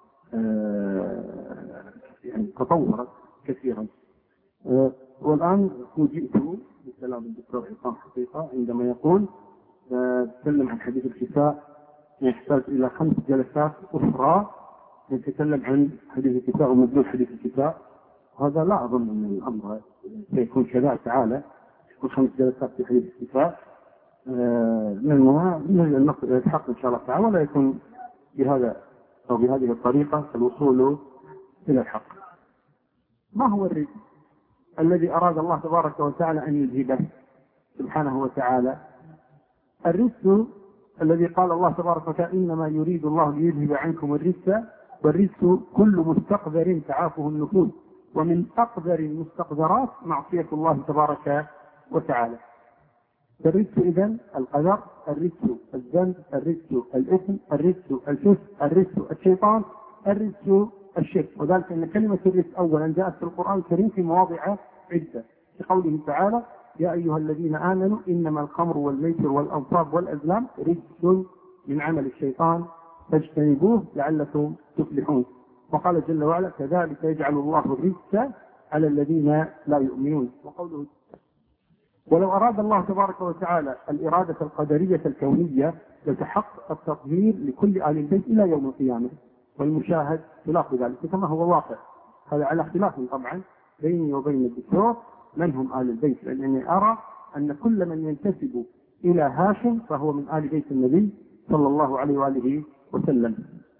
يعني تطورت كثيرا. والآن فوجئت بكلام الدكتور عصام حقيقة عندما يقول تكلم عن حديث الكفاء يحتاج إلى 5 جلسات أخرى نتكلم عن حديث الكفاء ومدلول حديث الكفاء. هذا لا أظن أن الأمر سيكون كذلك تعالى يكون 5 جلسات في حديث الكفاء، لأنه نصل الحق إن شاء الله تعالى، ولا يكون بهذا أو بهذه الطريقة الوصول إلى الحق. ما هو الرزق الذي أراد الله تبارك وتعالى أن يذهبه سبحانه وتعالى؟ الرزق الذي قال الله تبارك وتعالى إنما يريد الله ليذهب عنكم الرزق، والرزق كل مستقذر تعافه النفوس، ومن أقذر المستقذرات معصية الله تبارك وتعالى. الرزق إذن القدر، الرزق الذنب، الرزق الإثم، الرزق الفسق، الرزق الشيطان، الرزق الشرك. وذلك أن كلمة الرزق أولا جاءت في القرآن الكريم في مواضع عدة، في قوله تعالى يا أيها الذين آمنوا إنما الخمر والميسر والأنصاب والأزلام رجس من عمل الشيطان فاجتنبوه لعلكم تفلحون. وقال جل وعلا كذلك يجعل الله الرجس على الذين لا يؤمنون. وقوله ولو أراد الله تبارك وتعالى الإرادة القدرية الكونية لتحقق التطهير لكل آل البيت إلى يوم القيامة، والمشاهد خلاف ذلك كما هو واقع. هذا على اختلاف طبعا بيني وبين الدكتور من هم آل البيت، لأنني أرى أن كل من ينتسب إلى هاشم فهو من آل بيت النبي صلى الله عليه وآله وسلم.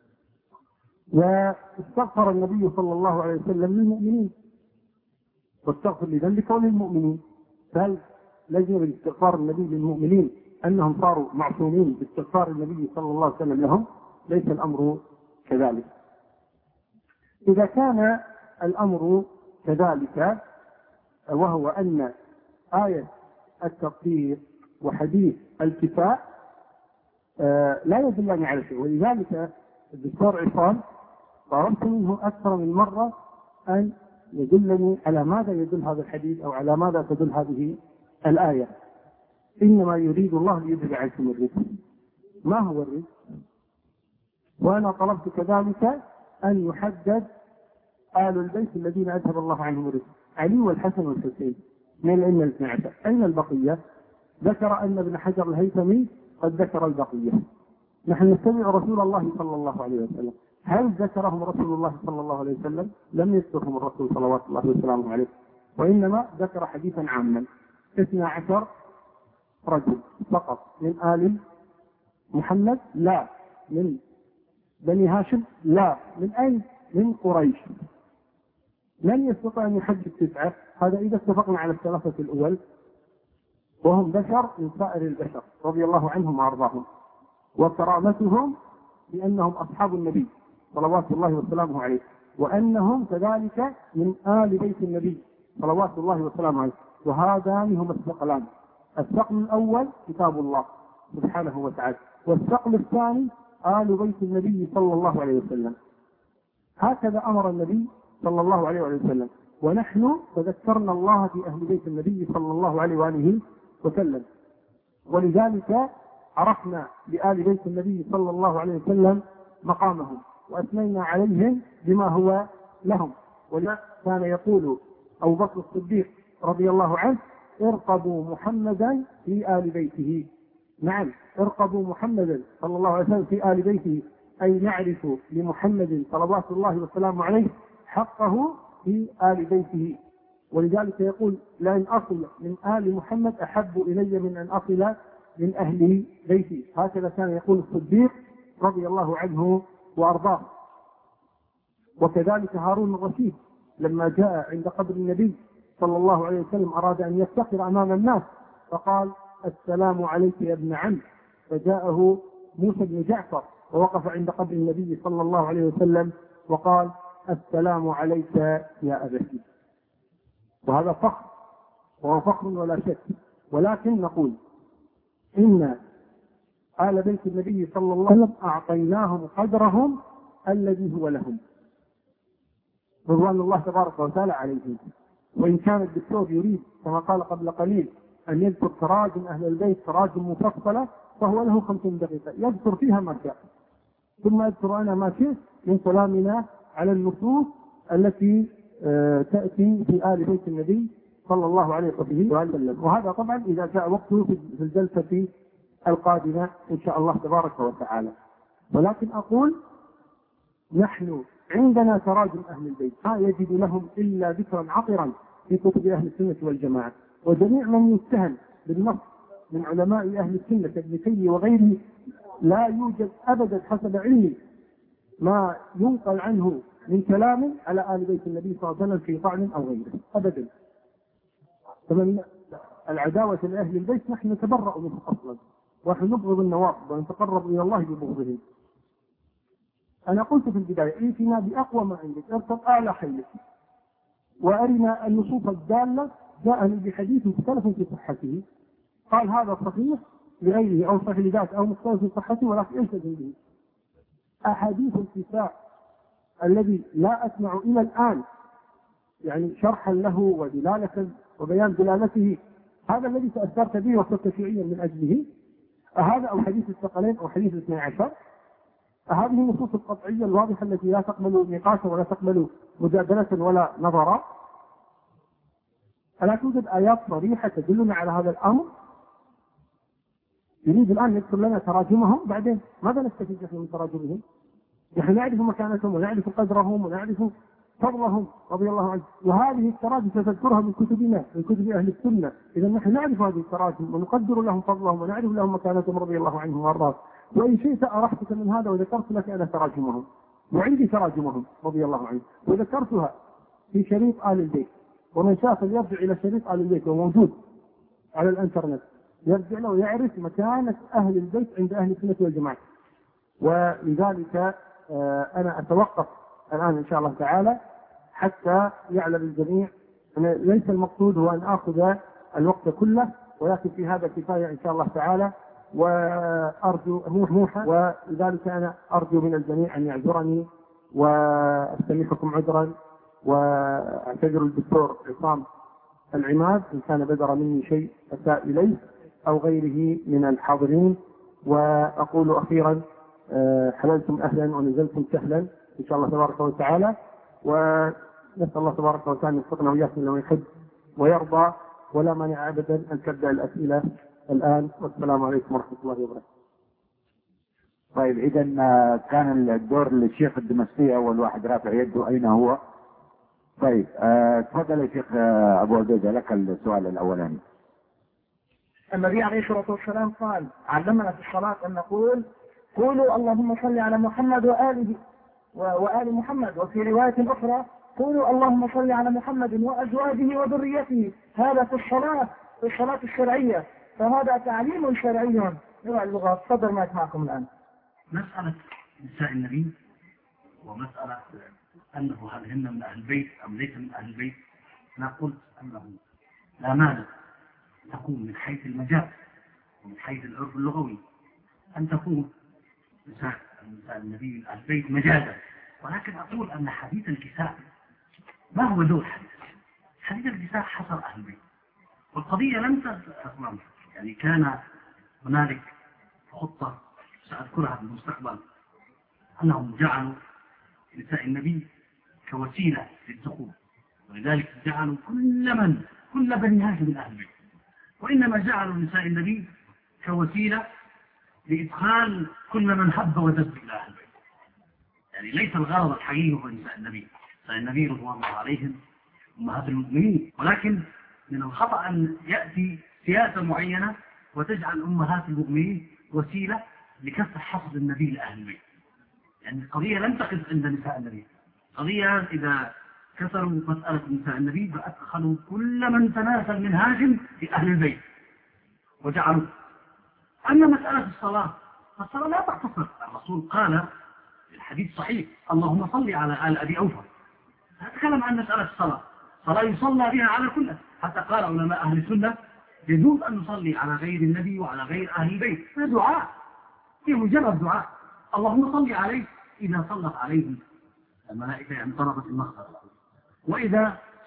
واستغفر النبي صلى الله عليه وسلم للمؤمنين، واستغفر لذنبك وللمؤمنين. فهل لزم باستغفار النبي للمؤمنين أنهم صاروا معصومين باستغفار النبي صلى الله عليه وسلم لهم؟ ليس الأمر كذلك. إذا كان الأمر كذلك، وهو أن آية التطهير وحديث الكفاء لا يدلان على شيء، ولذلك الدكتور عصام طلبت منه أكثر من مرة أن يدلني على ماذا يدل هذا الحديث أو على ماذا تدل هذه الآية. إنما يريد الله ليذهب عنكم الرزق. ما هو الرزق؟ وأنا طلبت كذلك أن يحدد آل البيت الذين أذهب الله عنهم الرزق، علي والحسن والحسين من الأئمة الاثني عشر. أين البقية؟ ذكر أن ابن حجر الهيثمي قد ذكر البقية. نحن نتبع رسول الله صلى الله عليه وسلم. هل ذكرهم رسول الله صلى الله عليه وسلم؟ لم يذكرهم الرسول صلوات الله وسلامه عليه، وإنما ذكر حديثا عاما 12 رجل فقط من آل محمد، لا من بني هاشم، لا من أين؟ من قريش. من يستطيع أن يحدد 9؟ هذا إذا اتفقنا على الثلاثة الأول، وهم بشر من سائر البشر رضي الله عنهم وأرضاهم، وكرامتهم بأنهم أصحاب النبي صلوات الله وسلامه عليه، وأنهم كذلك من آل بيت النبي صلوات الله وسلامه عليه. وهذان هم الثقلان. الثقل الأول كتاب الله سبحانه وتعالى، والثقل الثاني آل بيت النبي صلى الله عليه وسلم. هكذا أمر النبي صلى الله عليه وسلم، ونحن تذكرنا الله في أهل بيت النبي صلى الله عليه وآله وسلم، ولذلك عرفنا بآل بيت النبي صلى الله عليه وسلم مقامهم، وأثنينا عليهم بما هو لهم. ولذلك كان يقول أبو بكر الصديق رضي الله عنه ارقبوا محمدا في آل بيته. نعم، ارقبوا محمدا صلى الله عليه وسلم في آل بيته، أي نعرف لمحمد صلوات الله وسلامه عليه حقه في آل بيته. ولذلك يقول لأن أصل من آل محمد أحب إلي من أن أصل من أهل بيتي. هكذا كان يقول الصديق رضي الله عنه وأرضاه. وكذلك هارون الرشيد لما جاء عند قبر النبي صلى الله عليه وسلم أراد أن يفتخر أمام الناس فقال السلام عليك يا ابن عم، فجاءه موسى بن جعفر ووقف عند قبر النبي صلى الله عليه وسلم وقال السلام عليك يا أبتي. وهذا فخر، وهو فخر ولا شك. ولكن نقول إن آل بيت النبي صلى الله عليه وسلم أعطيناهم قدرهم الذي هو لهم رضوان الله تبارك وتعالى عليهم. وإن كان الدكتور يريد كما قال قبل قليل أن يذكر تراجم أهل البيت تراجم مفصلة فهو له 50 دقيقة يذكر فيها ما شاء، ثم أذكر أنا ما شئت من كلامنا على النصوص التي تأتي في آل بيت النبي صلى الله عليه وسلم. وهذا طبعا إذا جاء وقته في الجلسة القادمة إن شاء الله تبارك وتعالى. ولكن أقول نحن عندنا تراجم أهل البيت ما يجد لهم إلا ذكرا عطرا في كتب أهل السنة والجماعة، وجميع من يتهم بالنص من علماء أهل السنة كابن تيمية وغيره لا يوجد أبدا حسب علمي ما ينقل عنه من كلام على آل بيت النبي صلى الله عليه وسلم في طعن أو غيره أبدا. فمن العداوة لأهل البيت نحن نتبرأ منه أصلا، ونحن نبغض النواقض ونتقرب إلى الله ببغضهم. أنا قلت في البداية ائتنا بأقوى ما عندك، ارتب أعلى حيث وأرنا النصوص الدالة جاءني بحديث مختلف في صحته قال هذا صحيح لغيره أو صحيح لذاته أو مختلف في صحته ولكن التزم به. أحاديث الكساء الذي لا أسمع إلى الآن يعني شرحا له ودلالة وبيان دلالته، هذا الذي تأثرت به وصرت شيعيا من أجله، هذا أو حديث الثقلين أو حديث 12، هذه النصوص القطعية الواضحة التي لا تقبل نقاشا ولا تقبل مجادلة ولا نظرا. ألا توجد آيات صريحة تدلنا على هذا الأمر؟ يريد الآن يذكر لنا تراجمهم، بعدين ماذا نستفيد نحن من تراجمهم؟ نحن نعرف مكانتهم ونعرف قدرهم ونعرف فضلهم رضي الله عنه، وهذه التراجم ستذكرها من كتبنا من كتب أهل السنة. إذا نحن نعرف هذه التراجم ونقدر لهم فضلهم ونعرف لهم مكانتهم رضي الله عنهم وارضاهم. وإن شئت أرحتك من هذا وذكرت لك أنا تراجمهم، وعندي تراجمهم رضي الله عنه وذكرتها في شريط آل البيت، ومن شاء فليرجع إلى شريط آل البيت وموجود على الإنترنت يرجع له ويعرف مكانة أهل البيت عند أهل السنة والجماعة. ولذلك أنا أتوقف الآن إن شاء الله تعالى حتى يعلم الجميع أن ليس المقصود هو أن آخذ الوقت كله، ولكن في هذا كفاية إن شاء الله تعالى. وأرجو موحى، ولذلك أنا أرجو من الجميع أن يعذرني وأستميحكم عذرا، وأعتذر الدكتور عصام العماد إن كان بدر مني شيء أساء إليه أو غيره من الحاضرين. وأقول أخيرا حللتم أهلا ونزلتم سهلا إن شاء الله تبارك وتعالى، ونسأل الله تبارك وتعالى أن يوفقنا وإياكم لما يحب ويرضى، ولا مانع أبدا أن تبدأ الأسئلة الآن. والسلام عليكم ورحمة الله وبركاته. طيب إذا كان الدور للشيخ الدمشقي أول واحد رافع يده، أين هو؟ طيب تفضل يا شيخ أبو عبيدة، لك السؤال الأولاني. النبي عليه الصلاة والسلام قال علمنا في الصلاة أن نقول قولوا اللهم صل على محمد وآله وآل محمد، وفي رواية أخرى قولوا اللهم صل على محمد وأزواجه وذريته. هذا في الصلاة الشرعية، فهذا تعليم شرعي لغة اللغة. تفضل ما معكم الآن. مسألة نساء النبي ومسألة أنه هل هن من أهل البيت أم ليس من أهل البيت، أنا قلت أنه لا مانع تكون من حيث المجال ومن حيث العرف اللغوي أن تكون نساء النبي من أهل البيت مجازا، ولكن أقول أن حديث الكساء ما هو دور حديث الكساء حصر أهل البيت، والقضية لم تتمام. يعني كان هنالك خطة سأذكرها في المستقبل أنهم جعلوا نساء النبي كوسيلة للدخول، ولذلك جعلوا كل بني هاشم من أهل البيت، وإنما جعلوا نساء النبي كوسيلة لإدخال كل من حب ودب إلى أهل البيت. يعني ليس الغرض الحقيقي هو نساء النبي، نساء النبي رضوان الله عليهم أمهات المؤمنين، ولكن من الخطأ أن يأتي سياسة معينة وتجعل أمهات المؤمنين وسيلة لكسر حصد النبي لأهل البيت. يعني القضية لم تقف عند نساء النبي، قضية إذا كسروا مسألة نساء النبي فأدخلوا كل من تناسل من هاشم في أهل البيت وجعلوا. أما مسألة الصلاة فالصلاة لا تختصر، الرسول قال في الحديث صحيح اللهم صل على آل أبي أوفى، نتكلم عن مسألة الصلاة، صلاة يصلى بها على كل، حتى قال علماء أهل السنة يجوز أن نصلي على غير النبي وعلى غير أهل البيت، هذا دعاء، في مجرد دعاء، اللهم صل عليه إذا صلت عليه الملائكة يعني طلبت المغفرة، وإذا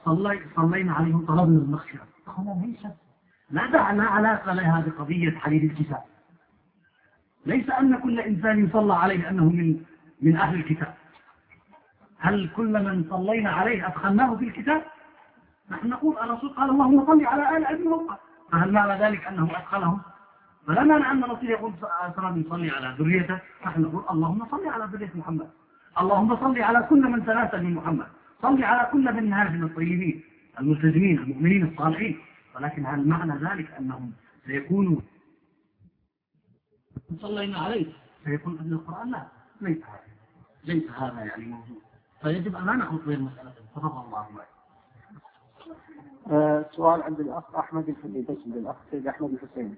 صلينا عليهم طلبنا المغفرة. قال ليست، لا علاقة لها بقضية حديث الكتاب. ليس أن كل إنسان يصلى عليه أنه من أهل الكتاب. هل كل من صلينا عليه أدخلناه في الكتاب؟ نحن نقول الرسول قال اللهم صل على آل أبي بكر، فهل معنى ذلك أنه أدخلهم؟ فلا معنى أن الرسول يقول يصلي على ذريته، نحن نقول اللهم صل على ذرية محمد، اللهم صل على كل من تناسل من محمد، صل على كل من هذه الطيبين الملتزمين المؤمنين الصالحين. ولكن هل معنى ذلك أنهم سيكونوا صلينا عليه سيكون أهل القرآن؟ لا، ليس هذا يعني موجود. فيجب أن لا نخلط بين المسألة. تفضل الله معك. سؤال عند الأخ أحمد الحسين، الأخ سيد أحمد الحسين.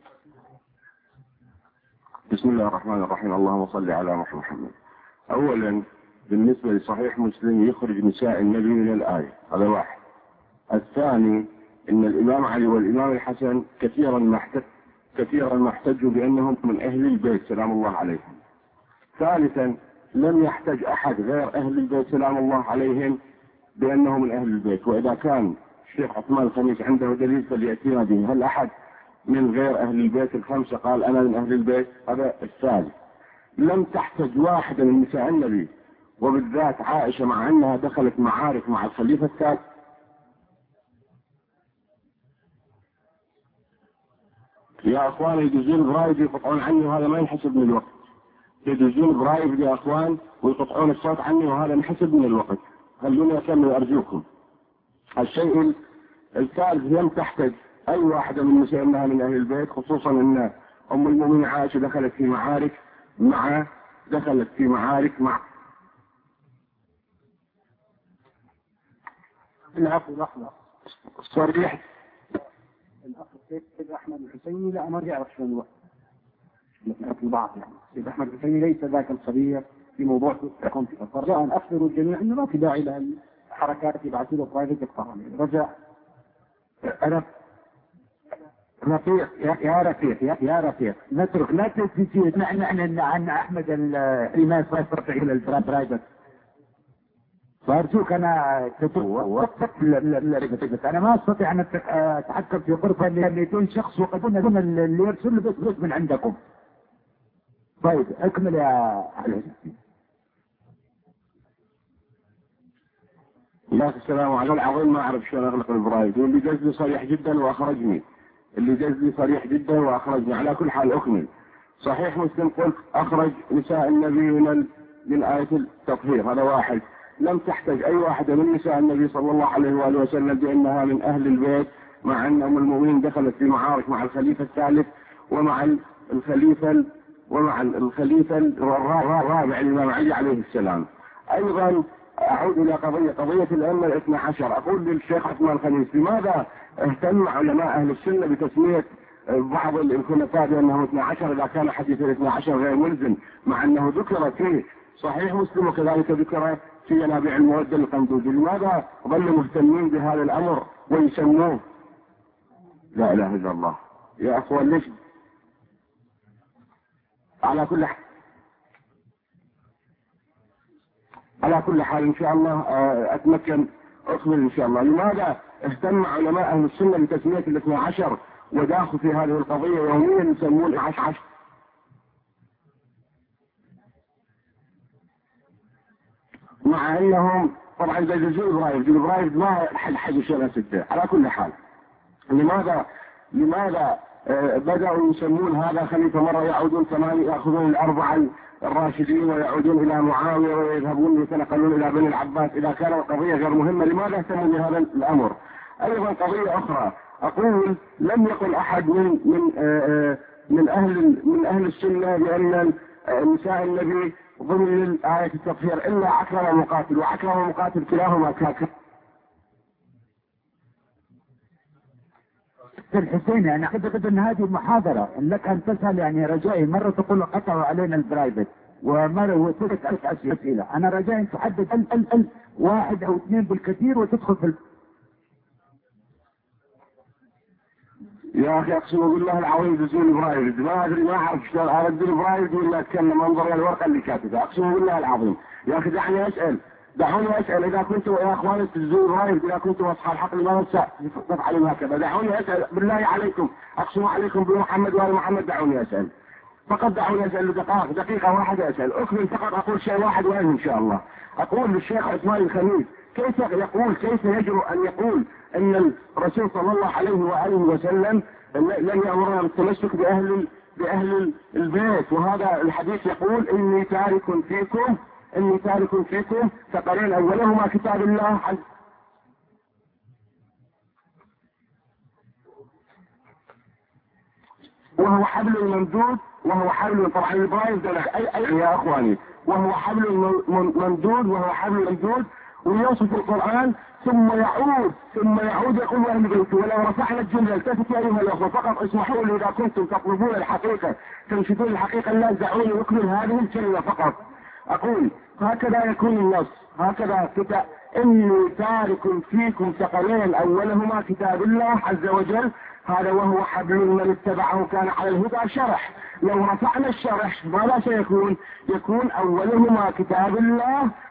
بسم الله الرحمن الرحيم. اللهم صل على محمد. أولا بالنسبة لصحيح مسلم يخرج نساء النبي من الآية، هذا واحد. الثاني إن الإمام علي والإمام الحسن كثيرا ما احتجوا بأنهم من أهل البيت سلام الله عليهم. ثالثا لم يحتج أحد غير أهل البيت سلام الله عليهم بأنهم من أهل البيت. وإذا كان الشيخ عثمان الخميس عنده دليل فليأتينا به. هل أحد من غير أهل البيت الخمسة قال أنا من أهل البيت؟ هذا الثالث. لم تحتج واحدة من نساء النبي وبالذات عائشة مع أنها دخلت معارك مع الخليفة الثالث. يا أخوان يدزون برايد يقطعون عني وهذا ما ينحسب من الوقت. يدزون برايد يا أخوان ويقطعون الصوت عني وهذا ينحسب من الوقت. خلوني أكمل أرجوكم. الشيء الثالث لم تحتج أي واحدة من نساء أنها من أهل البيت، خصوصا أن أم المؤمنين عائشة دخلت في معارك مع العفو لحظة. صريح الأخ سيد أحمد الحسيني لا ما يعرف شنو الوقت في البعض. يعني سيد أحمد الحسيني ليس ذاك الصبية في موضوع تكون في فرجاء أن أخبروا الجميع أنه ما في داعي للحركات يبعثوا له برايفت يقطعون. رجاء. أنا رفيق يا رفيق نترك لا تنسيت عن أحمد الإمام صار إلى البرايفت. فأرجوك أنا وقفت أنا ما أستطيع أن أتحكم في غرفة اللي 200 شخص وقدون اللي يرسل له بس من عندكم. طيب أكمل يا الحسين. لا السلام على العظيم ما أعرف شلون أغلق البرايد. واللي جزلي صريح جدا وأخرجني. على كل حال أكمل. صحيح مسلم قلت أخرج نساء النبي من آية التطهير، هذا واحد. لم تحتج أي واحدة من نساء النبي صلى الله عليه وآله وسلم بأنها من أهل البيت، مع أن أم المؤمنين دخلت في معارك مع الخليفة الثالث ومع الخليفة الرابع الإمام علي عليه السلام. أيضا أعود إلى قضية الأئمة الاثنى عشر. أقول للشيخ عثمان الخميس لماذا اهتم علماء أهل السنة بتسمية بعض الخلفاء بأنه 12 إذا كان حديث 12 غير ملزم، مع أنه ذكر في صحيح مسلم وكذلك ذكر في ينابيع المودة القندوزي؟ لماذا ظلوا مهتمين بهذا الأمر ويسموه؟ لا إله إلا الله يا أخوان. ليش؟ على كل حال إن شاء الله أتمكن أكمل إن شاء الله. لماذا اهتم علماء أهل السنة بتسمية 12 وداخل في هذه القضية يوميا يسمون 11؟ مع أنهم طبعا جزء برايد ما حد شيء سته. على كل حال لماذا بدأوا يسمون هذا خليفة مرة يعودون 8 يأخذون الأربعة الراشدين ويعودون إلى معاوية ويذهبون يتنقلون إلى بني العباس؟ إذا كانت القضية غير مهمة لماذا اهتموا بهذا الأمر؟ أيضا قضية أخرى أقول لم يقل أحد من أهل السنة بأن نساء النبي ضمن آية التطهير إلا عكرمة ومقاتل، وعكرمة ومقاتل كلاهما كاكر. الحسين أنا أعتقد أن هذه محاضرة لك أن تسأل، يعني رجائي مرة تقول قطعوا علينا البرايفت ومرة تسألك أسئلة. أنا رجائي تحدد 1 أو 2 بالكثير وتدخل في يا أخي أقسم بالله العظيم دزول برايد ما أدري ما أعرف شلون أرد البرايد ولا أتكلم أنظر إلى الورقة اللي كاتبها. أقسم بالله العظيم يا أخي دعني أسأل دعوني أسأل إذا كنتم يا أخواني التلفزيون رايد، إذا كنتم أصحاب حق لماذا تفعلون هكذا؟ دعوني أسأل بالله عليكم، أقسم عليكم بمحمد وآل محمد، دعوني أسأل فقط، دعوني أسأل دقيقة واحدة أسأل، أكمل فقط، أقول شيء واحد وأنهي إن شاء الله. أقول للشيخ عثمان الخميس كيف يجرؤ أن يقول أن الرسول صلى الله عليه وآله وسلم لم يأمرنا بالتمسك بأهل البيت، وهذا الحديث يقول إني تارك فيكم ثقلين أولهما كتاب الله وهو حبل ممدود، وهو حبل طبعا البرايز يا أخواني، وهو حبل ممدود ويوصف القرآن ثم يعود يقول أهل بيته. ولو رفعنا الجملة التفت يا أيها الأخوة فقط اسمحوا لي إذا كنتم تطلبون الحقيقة تنشدون الحقيقة لا دعوني أكمل هذه الكلمة فقط. أقول هكذا يكون النص، هكذا كتاب إني تارك فيكم ثقلين أولهما كتاب الله عز وجل، هذا وهو حبل من اتبعه كان على الهدى شرح. لو رفعنا الشرح ماذا سيكون؟ يكون أولهما كتاب الله